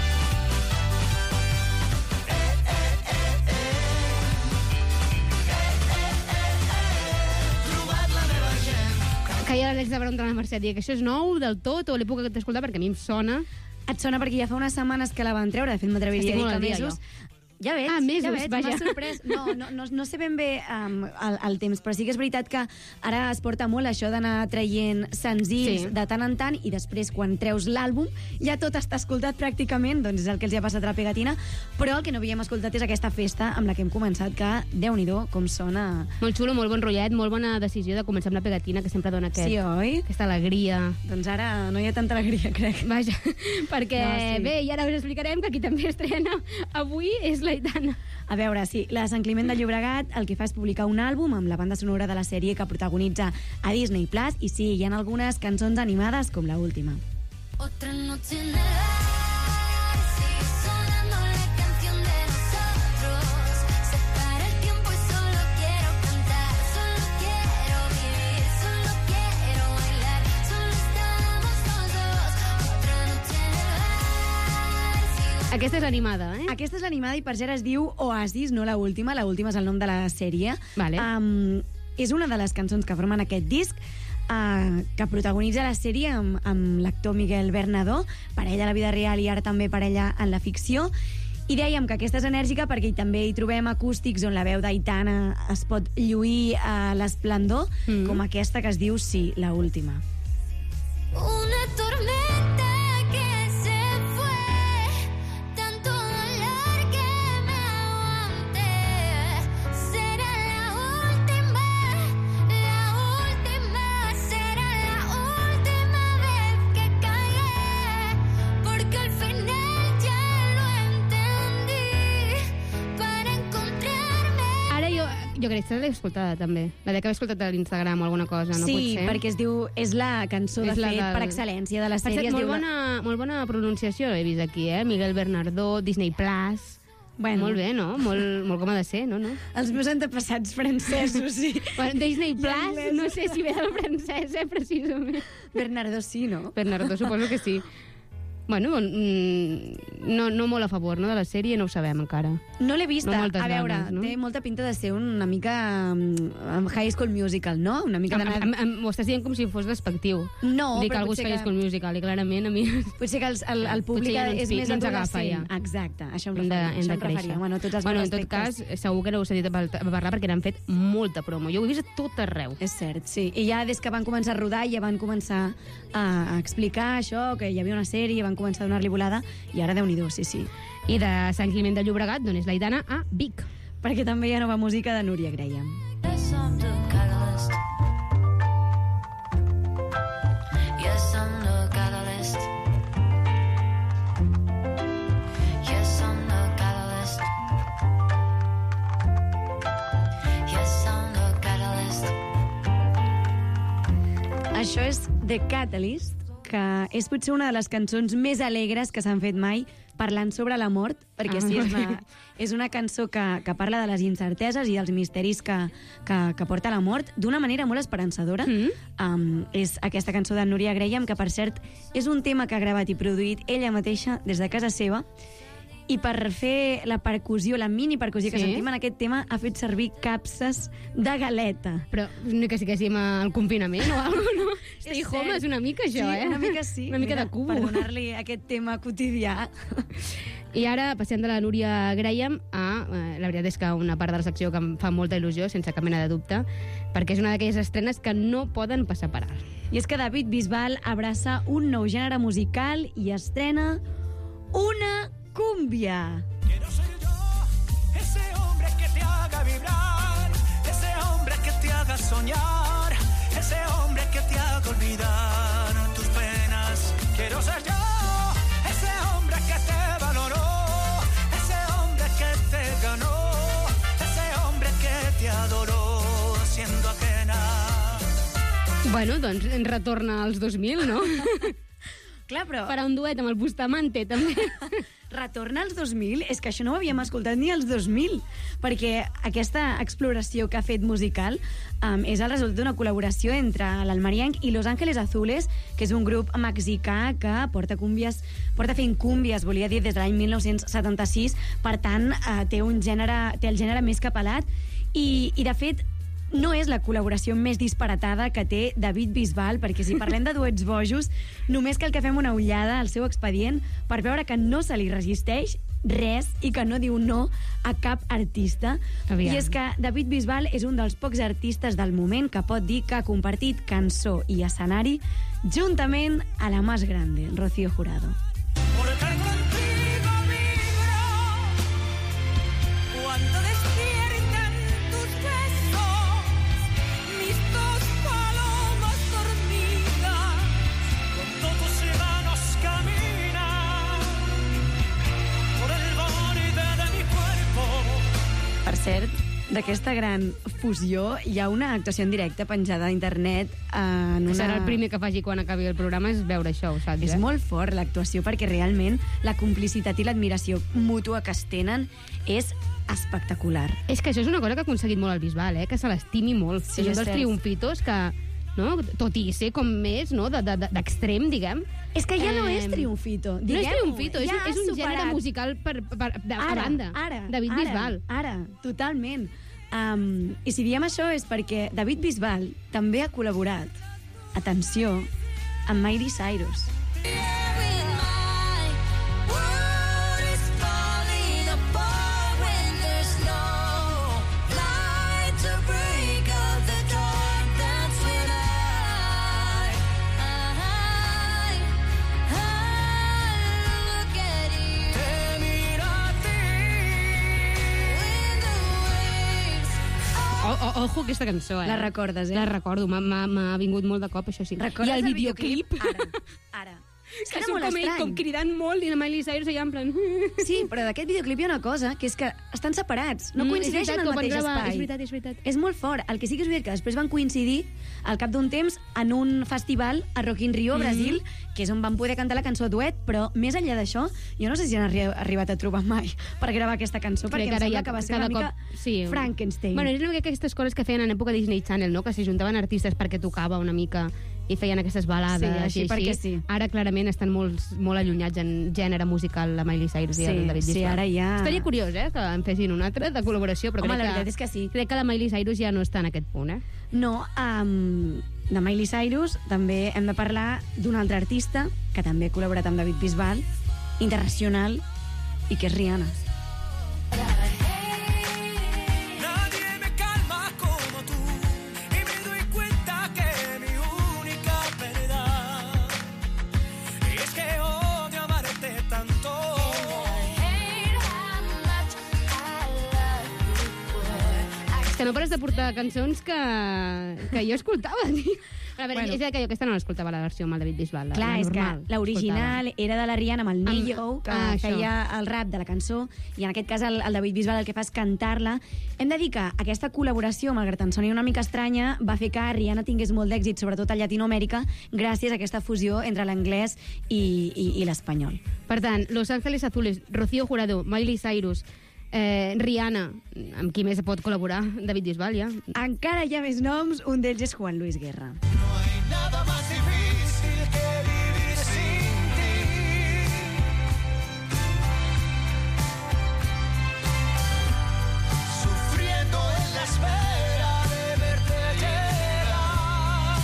Trobat la meva gent. Que ja l'Àlex de Baró entrant a la Mercè dir que això és nou del tot o l'he pogut escoltar perquè a mi em sona. Et sona perquè ja fa unes setmanes que la van treure, de fet m'atreviria a dir que mesos. Ja veig, vaja. m'ha sorprès. No sé ben bé el temps, però sí que és veritat que ara es porta molt això d'anar traient senzills de tant en tant i després quan treus l'àlbum ja tot està escoltat pràcticament, doncs és el que els ha passat a la Pegatina, però el que no havíem escoltat és aquesta festa amb la que hem començat, que Déu-n'hi-do com sona. Molt xulo, molt bon rotllet, molt bona decisió de començar amb la Pegatina, que sempre dona aquesta alegria. Doncs ara no hi ha tanta alegria, crec. Vaja, perquè bé, i ara us explicarem que qui també estrena avui és l'Aitana. A veure, sí, la Sant Climent de Llobregat el que fa és publicar un àlbum amb la banda sonora de la sèrie que protagonitza a Disney Plus, i sí, hi ha algunes cançons animades com la última. Otra noche en el aire, sigue sonando la canción de nosotros. Se para el tiempo y solo quiero cantar, solo quiero vivir, solo quiero bailar, solo estamos los dos. Otra noche en el aire, sigo... Aquesta és animada, eh? Aquesta és l'animada i per cert es diu Oasis, no la última és el nom de la sèrie. Vale. És una de les cançons que formen aquest disc, que protagonitza la sèrie amb l'actor Miguel Bernadó, parella a la vida real i ara també parella en la ficció. I dèiem que aquesta és enèrgica perquè també hi trobem acústics on la veu d'Aitana es pot lluir a l'esplendor, com aquesta que es diu Sí, la última. Una tormenta que se fue, tanto dolor que me aguanté. Será la última, será la última vez que caí, porque al final ya lo entendí, para encontrarme. Ara jo crec que l'he escoltada, també. La de que he escoltat a l'Instagram o alguna cosa, no pot Sí, ser? perquè es diu, és la cançó de fet per excel·lència de la Per sèrie. cert, es diu molt bona pronunciació he vist aquí, eh? Miguel Bernardó, Disney Plus... Bueno. Molt bé, no? Molt com ha de ser, no? Els meus antepassats francesos, sí. Bueno, Disney Plus, anglès. no sé si ve del francès, precisament. Bernardó sí, no? Bernardó, suposo que sí. Bueno, no molt a favor, no, de la sèrie, no ho sabem encara. No l'he vista. No moltes a veure, ganes, no? té molta pinta de ser una mica High School Musical, no? Una mica d'anar... Ho estàs dient com si fos despectiu. No, Dic que però algú és potser High School Musical, i clarament a mi... Potser que el públic Potser ja no ens és més no ens agafa, adolescent. ja. Exacte, això em Hem referia. de créixer. Bueno, tots els en tot cas, segur que no heu sentit a parlar perquè n'han fet molta promo. Jo ho he vist a tot arreu. És cert, sí. I ja des que van començar a rodar ja van començar a explicar això, que hi havia una sèrie, van començar a donar-li volada, i ara Déu-n'hi-do, sí. I de Sant Climent de Llobregat, d'on és l'Aitana, a Vic. Perquè també hi ha nova música de Núria Graham. Yes, I'm the catalyst. Yes, I'm the catalyst. Yes, I'm the catalyst. Yes, I'm the catalyst. Això és The Catalyst, que és potser una de les cançons més alegres que s'han fet mai parlant sobre la mort, perquè sí, és una cançó que parla de les incerteses i dels misteris que porta la mort d'una manera molt esperançadora. És aquesta cançó de Núria Graham, que per cert és un tema que ha gravat i produït ella mateixa des de casa seva, i per fer la percussió, la mini percussió que sentim en aquest tema, ha fet servir capses de galeta. Però no que siguéssim al confinament o alguna cosa, no? Stay home és una mica això, sí, eh? Una mica sí. Una mica de cubo. Per donar-li aquest tema quotidià. I ara passem de la Núria Graham a... la veritat és que una part de la secció que em fa molta il·lusió, sense cap mena de dubte, perquè és una d'aquelles estrenes que no poden passar per alt. I és que David Bisbal abraça un nou gènere musical i estrena una cumbia. Quiero ser yo, ese hombre que te haga vibrar, ese hombre que te haga soñar, ese hombre que te haga olvidar tus penas. Quiero ser yo, ese hombre que te valoró, ese hombre que te ganó, ese hombre que te adoró siendo ajena. Bueno, doncs retorna als 2000, no? Clar, però... Farà un duet amb el Bustamante, també. Retorna als 2000? És que això no ho havíem escoltat ni als 2000, perquè aquesta exploració que ha fet musical és el resultat d'una col·laboració entre l'Almarienc i Los Ángeles Azules, que és un grup mexicà que porta fent cúmbies, volia dir, des de l'any 1976, per tant, té el gènere més capelat, i de fet, no és la col·laboració més disparatada que té David Bisbal, perquè si parlem de duets bojos, només cal que fem una ullada al seu expedient per veure que no se li resisteix res i que no diu no a cap artista. Aviam. I és que David Bisbal és un dels pocs artistes del moment que pot dir que ha compartit cançó i escenari juntament a la más grande, Rocío Jurado. Porque contigo vibro cuando despiertan tus besos, mis dos palomas dormidas con todos sedanos caminan por el borde de mi cuerpo. d'aquesta gran fusió, hi ha una actuació en directe penjada a internet en una... Serà el primer que faci quan acabi el programa és veure això, ho saps, És molt fort l'actuació perquè realment la complicitat i l'admiració mútua que es tenen és espectacular. És que això és una cosa que ha aconseguit molt el Bisbal, que se l'estimi molt. Sí, és un és dels cert. triomfitos que, no, tot i ser com més d'extrem, diguem... És que ja no és triomfito, No és diguem-ho. triomfito, Ja és un ha gènere superat. musical a banda. David Bisbal. Ara, totalment. I si diem això és perquè David Bisbal també ha col·laborat, atenció, amb Miley Cyrus. Ojo aquesta cançó, La recordes, La recordo, m'ha vingut molt de cop, això sí. Recordes I el el videoclip? Ara. Que era surt molt com ell, estrany. com cridant molt, i la Miley Cyrus allà en plan... Sí, però d'aquest videoclip hi ha una cosa, que és que estan separats, no És coincideixen veritat, en el que ho van mateix gravar, espai. és veritat, és veritat. És molt fort. El que sí que és veritat que després van coincidir al cap d'un temps en un festival a Rock in Rio, Brasil, que és on van poder cantar la cançó duet, però més enllà d'això, jo no sé si han arribat a trobar mai per gravar aquesta cançó, perquè em sembla que va ser una mica Frankenstein. Bueno, és una mica aquestes coses que feien en època Disney Channel, no? Que s'ajuntaven artistes perquè tocava una mica i feien aquestes balades Sí, així perquè sí. Ara clarament estan molt allunyats en gènere musical la Miley Cyrus i el David Bisbal. Sí, ara ja... Estaria curiós, que en fessin un altre de col·laboració, però Home, crec la veritat és que sí. Crec que la Miley Cyrus ja no està en aquest punt, No, de Miley Cyrus també hem de parlar d'un altre artista que també ha col·laborat amb David Bisbal, internacional, i que és Rihanna. Que no pares de portar cançons que jo escoltava, tio. A veure, és que jo aquesta no l'escoltava, la versió amb el David Bisbal. Clar, és que l'original era de la Rihanna amb el Ne-Yo, que feia el rap de la cançó, i en aquest cas el David Bisbal el que fa és cantar-la. Hem de dir que aquesta col·laboració, malgrat en soni una mica estranya, va fer que Rihanna tingués molt d'èxit, sobretot a Llatinoamèrica, gràcies a aquesta fusió entre l'anglès i l'espanyol. Per tant, Los Ángeles Azules, Rocío Jurado, Miley Cyrus, Rihanna, amb qui més pot col·laborar? David Bisbal, ja. Encara hi ha més noms, un d'ells és Juan Luis Guerra. Nada más difícil que vivir sin ti. Sufriendo en la espera de verte llegar.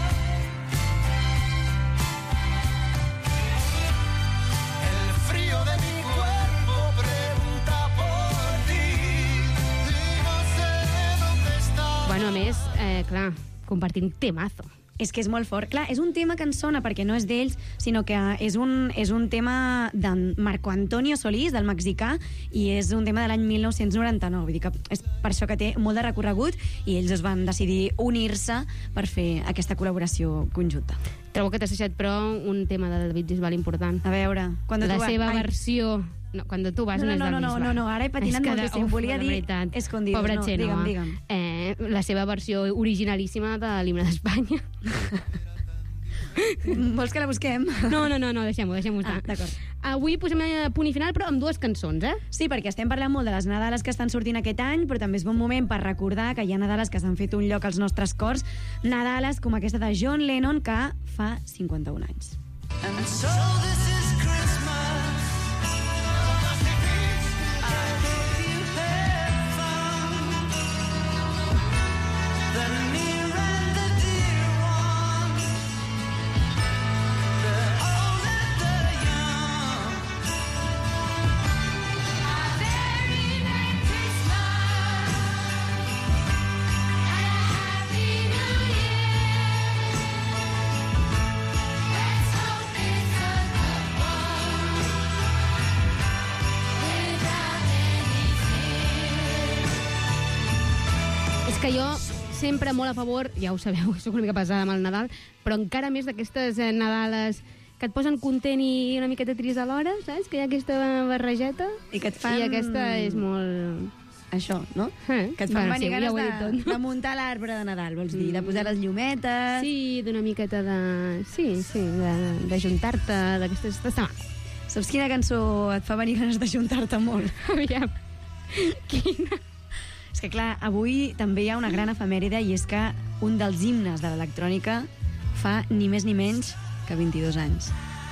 El frío de mi cuerpo pregunta por ti y no sé dónde estás. Bueno, a més, clar, compartint temazo. És que és molt fort. Clar, és un tema que ens sona perquè no és d'ells, sinó que és un tema d'en Marco Antonio Solís, del mexicà, i és un tema de l'any 1999. Vull dir que és per això que té molt de recorregut i ells es van decidir unir-se per fer aquesta col·laboració conjunta. Trobo que t'has deixat, però, un tema de David Bisbal important. A veure, la seva versió... No, quan tu vas no és del Bisbal. No, ara he patinat moltíssim. Volia dir escondidos. Pobra Xenoa. Digue'm. La seva versió originalíssima de l'himne d'Espanya. Vols que la busquem? No, deixem-ho estar. D'acord. Avui posem a punt i final, però amb dues cançons, Sí, perquè estem parlant molt de les Nadales que estan sortint aquest any, però també és bon moment per recordar que hi ha Nadales que s'han fet un lloc als nostres cors. Nadales com aquesta de John Lennon, que fa 51 anys. And so this is Christmas. És que jo sempre molt a favor, ja ho sabeu, soc una mica pesada amb el Nadal, però encara més d'aquestes Nadales que et posen content i una miqueta trist alhora, saps? Que hi ha aquesta barrejeta. I que et fan... I aquesta és molt... això, no? Que et fan venir ganes de muntar l'arbre de Nadal, vols dir, de posar les llumetes... Sí, d'una miqueta de... Sí, d'ajuntar-te, d'aquestes... Saps quina cançó et fa venir ganes d'ajuntar-te molt? Aviam. Quina? És que, clar, avui també hi ha una gran efemèride i és que un dels himnes de l'electrònica fa ni més ni menys que 22 anys.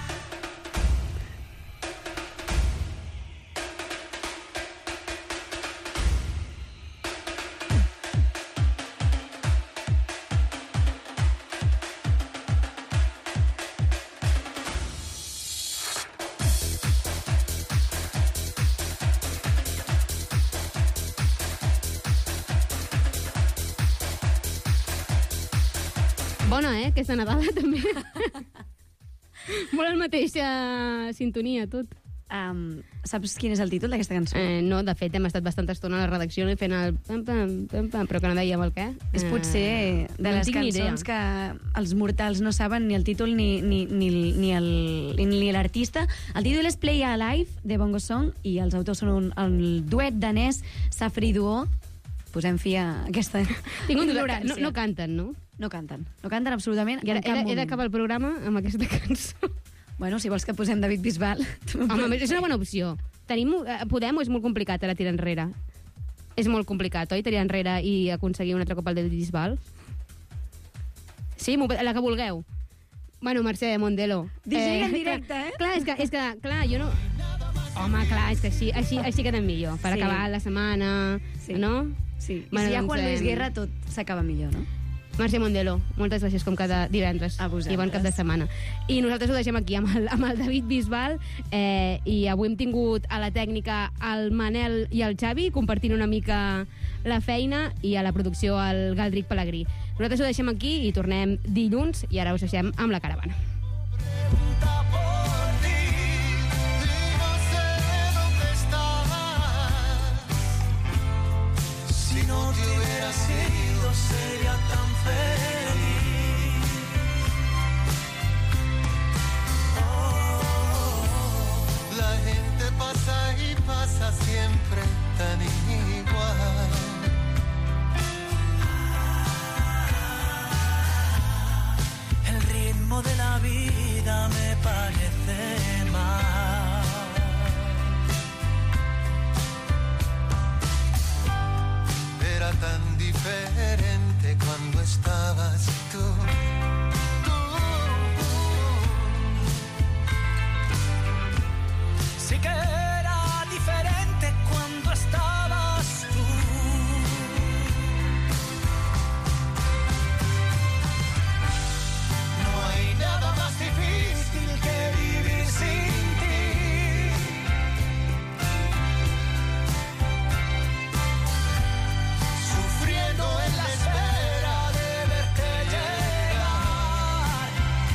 Bona, aquesta Nadala, també. Molt la mateixa sintonia, tot. Saps quin és el títol d'aquesta cançó? No, de fet, hem estat bastanta estona a la redacció fent el pam-pam, però que no dèiem el què. És potser de les cançons que els mortals no saben ni el títol ni l'artista. El títol és Play Alive, de Bongo Song, i els autors són el duet danès Safri Duo. Posem fi a aquesta ignorància. No canten, no? No canten absolutament en cap moment. He d'acabar el programa amb aquesta cançó. Bueno, si vols que posem David Bisbal... Home, és una bona opció. Podem o és molt complicat ara tirar enrere? És molt complicat, oi? Tirar enrere i aconseguir un altre cop el David Bisbal? Sí, la que vulgueu. Bueno, Mercè Mondelo. DJ en directe, Clar, és que jo no... Home, clar, és que així quedem millor. Per acabar la setmana, no? Sí, i si hi ha Juan Luis Guerra tot s'acaba millor, no? Mercè Mondelo, moltes gràcies com cada divendres. I bon cap de setmana. I nosaltres ho deixem aquí amb el David Bisbal, i avui hem tingut a la tècnica el Manel i el Xavi compartint una mica la feina, i a la producció el Galdric Pellegrí. Nosaltres ho deixem aquí i tornem dilluns, i ara us deixem amb la caravana. Si no te hubieras ido sería tan feliz. La gente pasa y pasa siempre tan igual. El ritmo de la vida me parece mal. Era tan diferente cuando estabas tú. Sí que era diferente cuando estabas tú. No hay nada más difícil que vivir sin ti. Sufriendo en la espera de verte llegar.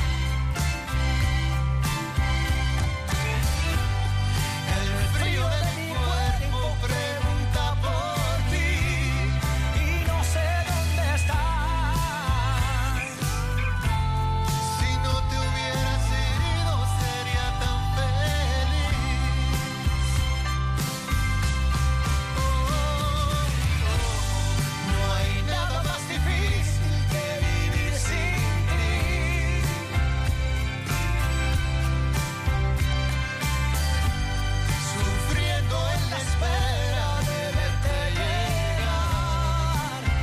El frío de mi cuerpo pregunta por ti y no sé dónde estás. Si no te hubieras ido sería tan feliz. No hay nada más difícil que vivir sin ti. Sufriendo en la espera de verte llegar.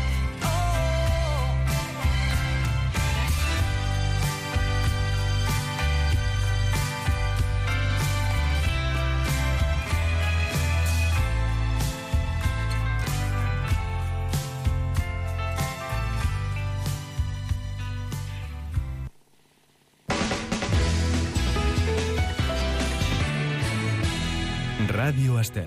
Ràdio Estel.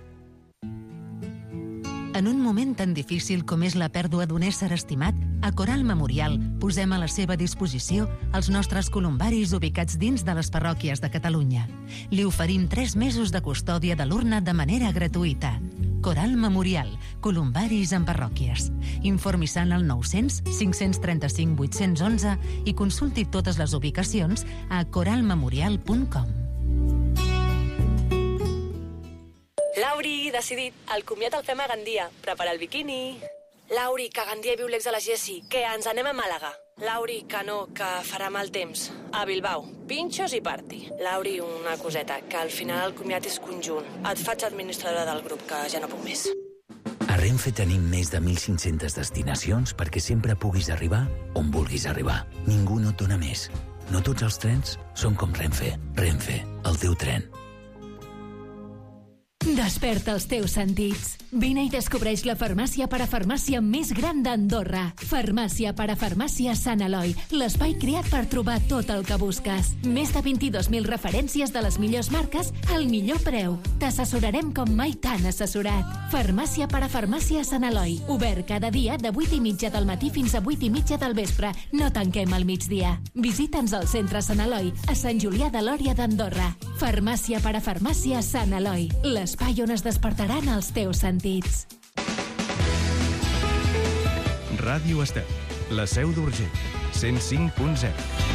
En un moment tan difícil com és la pèrdua d'un ésser estimat, a Coral Memorial posem a la seva disposició els nostres columbaris ubicats dins de les parròquies de Catalunya. Li oferim 3 mesos de custòdia de l'urna de manera gratuïta. Coral Memorial, columbaris en parròquies. Informi-se al 900 535 811 i consulti totes les ubicacions a coralmemorial.com. Lauri, decidit. El comiat el fem a Gandia. Prepara el biquini. Lauri, que a Gandia hi viu l'ex de la Jessi. Què, ens anem a Màlaga? Lauri, que no, que farà mal temps. A Bilbao, pinxos i party. Lauri, una coseta, que al final el comiat és conjunt. Et faig administradora del grup, que ja no puc més. A Renfe tenim més de 1.500 destinacions perquè sempre puguis arribar on vulguis arribar. Ningú no et dona més. No tots els trens són com Renfe. Renfe, el teu tren. Desperta els teus sentits. Vine i descobreix la farmàcia parafarmàcia més gran d'Andorra. Farmàcia parafarmàcia Sant Eloi, l'espai creat per trobar tot el que busques. Més de 22.000 referències de les millors marques al millor preu. T'assessorarem com mai t'han assessorat. Farmàcia parafarmàcia Sant Eloi. Obert cada dia de 8:30 del matí fins a 8:30 del vespre. No tanquem al migdia. Visita'ns al centre Sant Eloi, a Sant Julià de Lòria d'Andorra. Farmàcia parafarmàcia Sant Eloi, l'espai on es despertaran els teus sentits. Ràdio Estel, la seu d'Urgell, 105.0.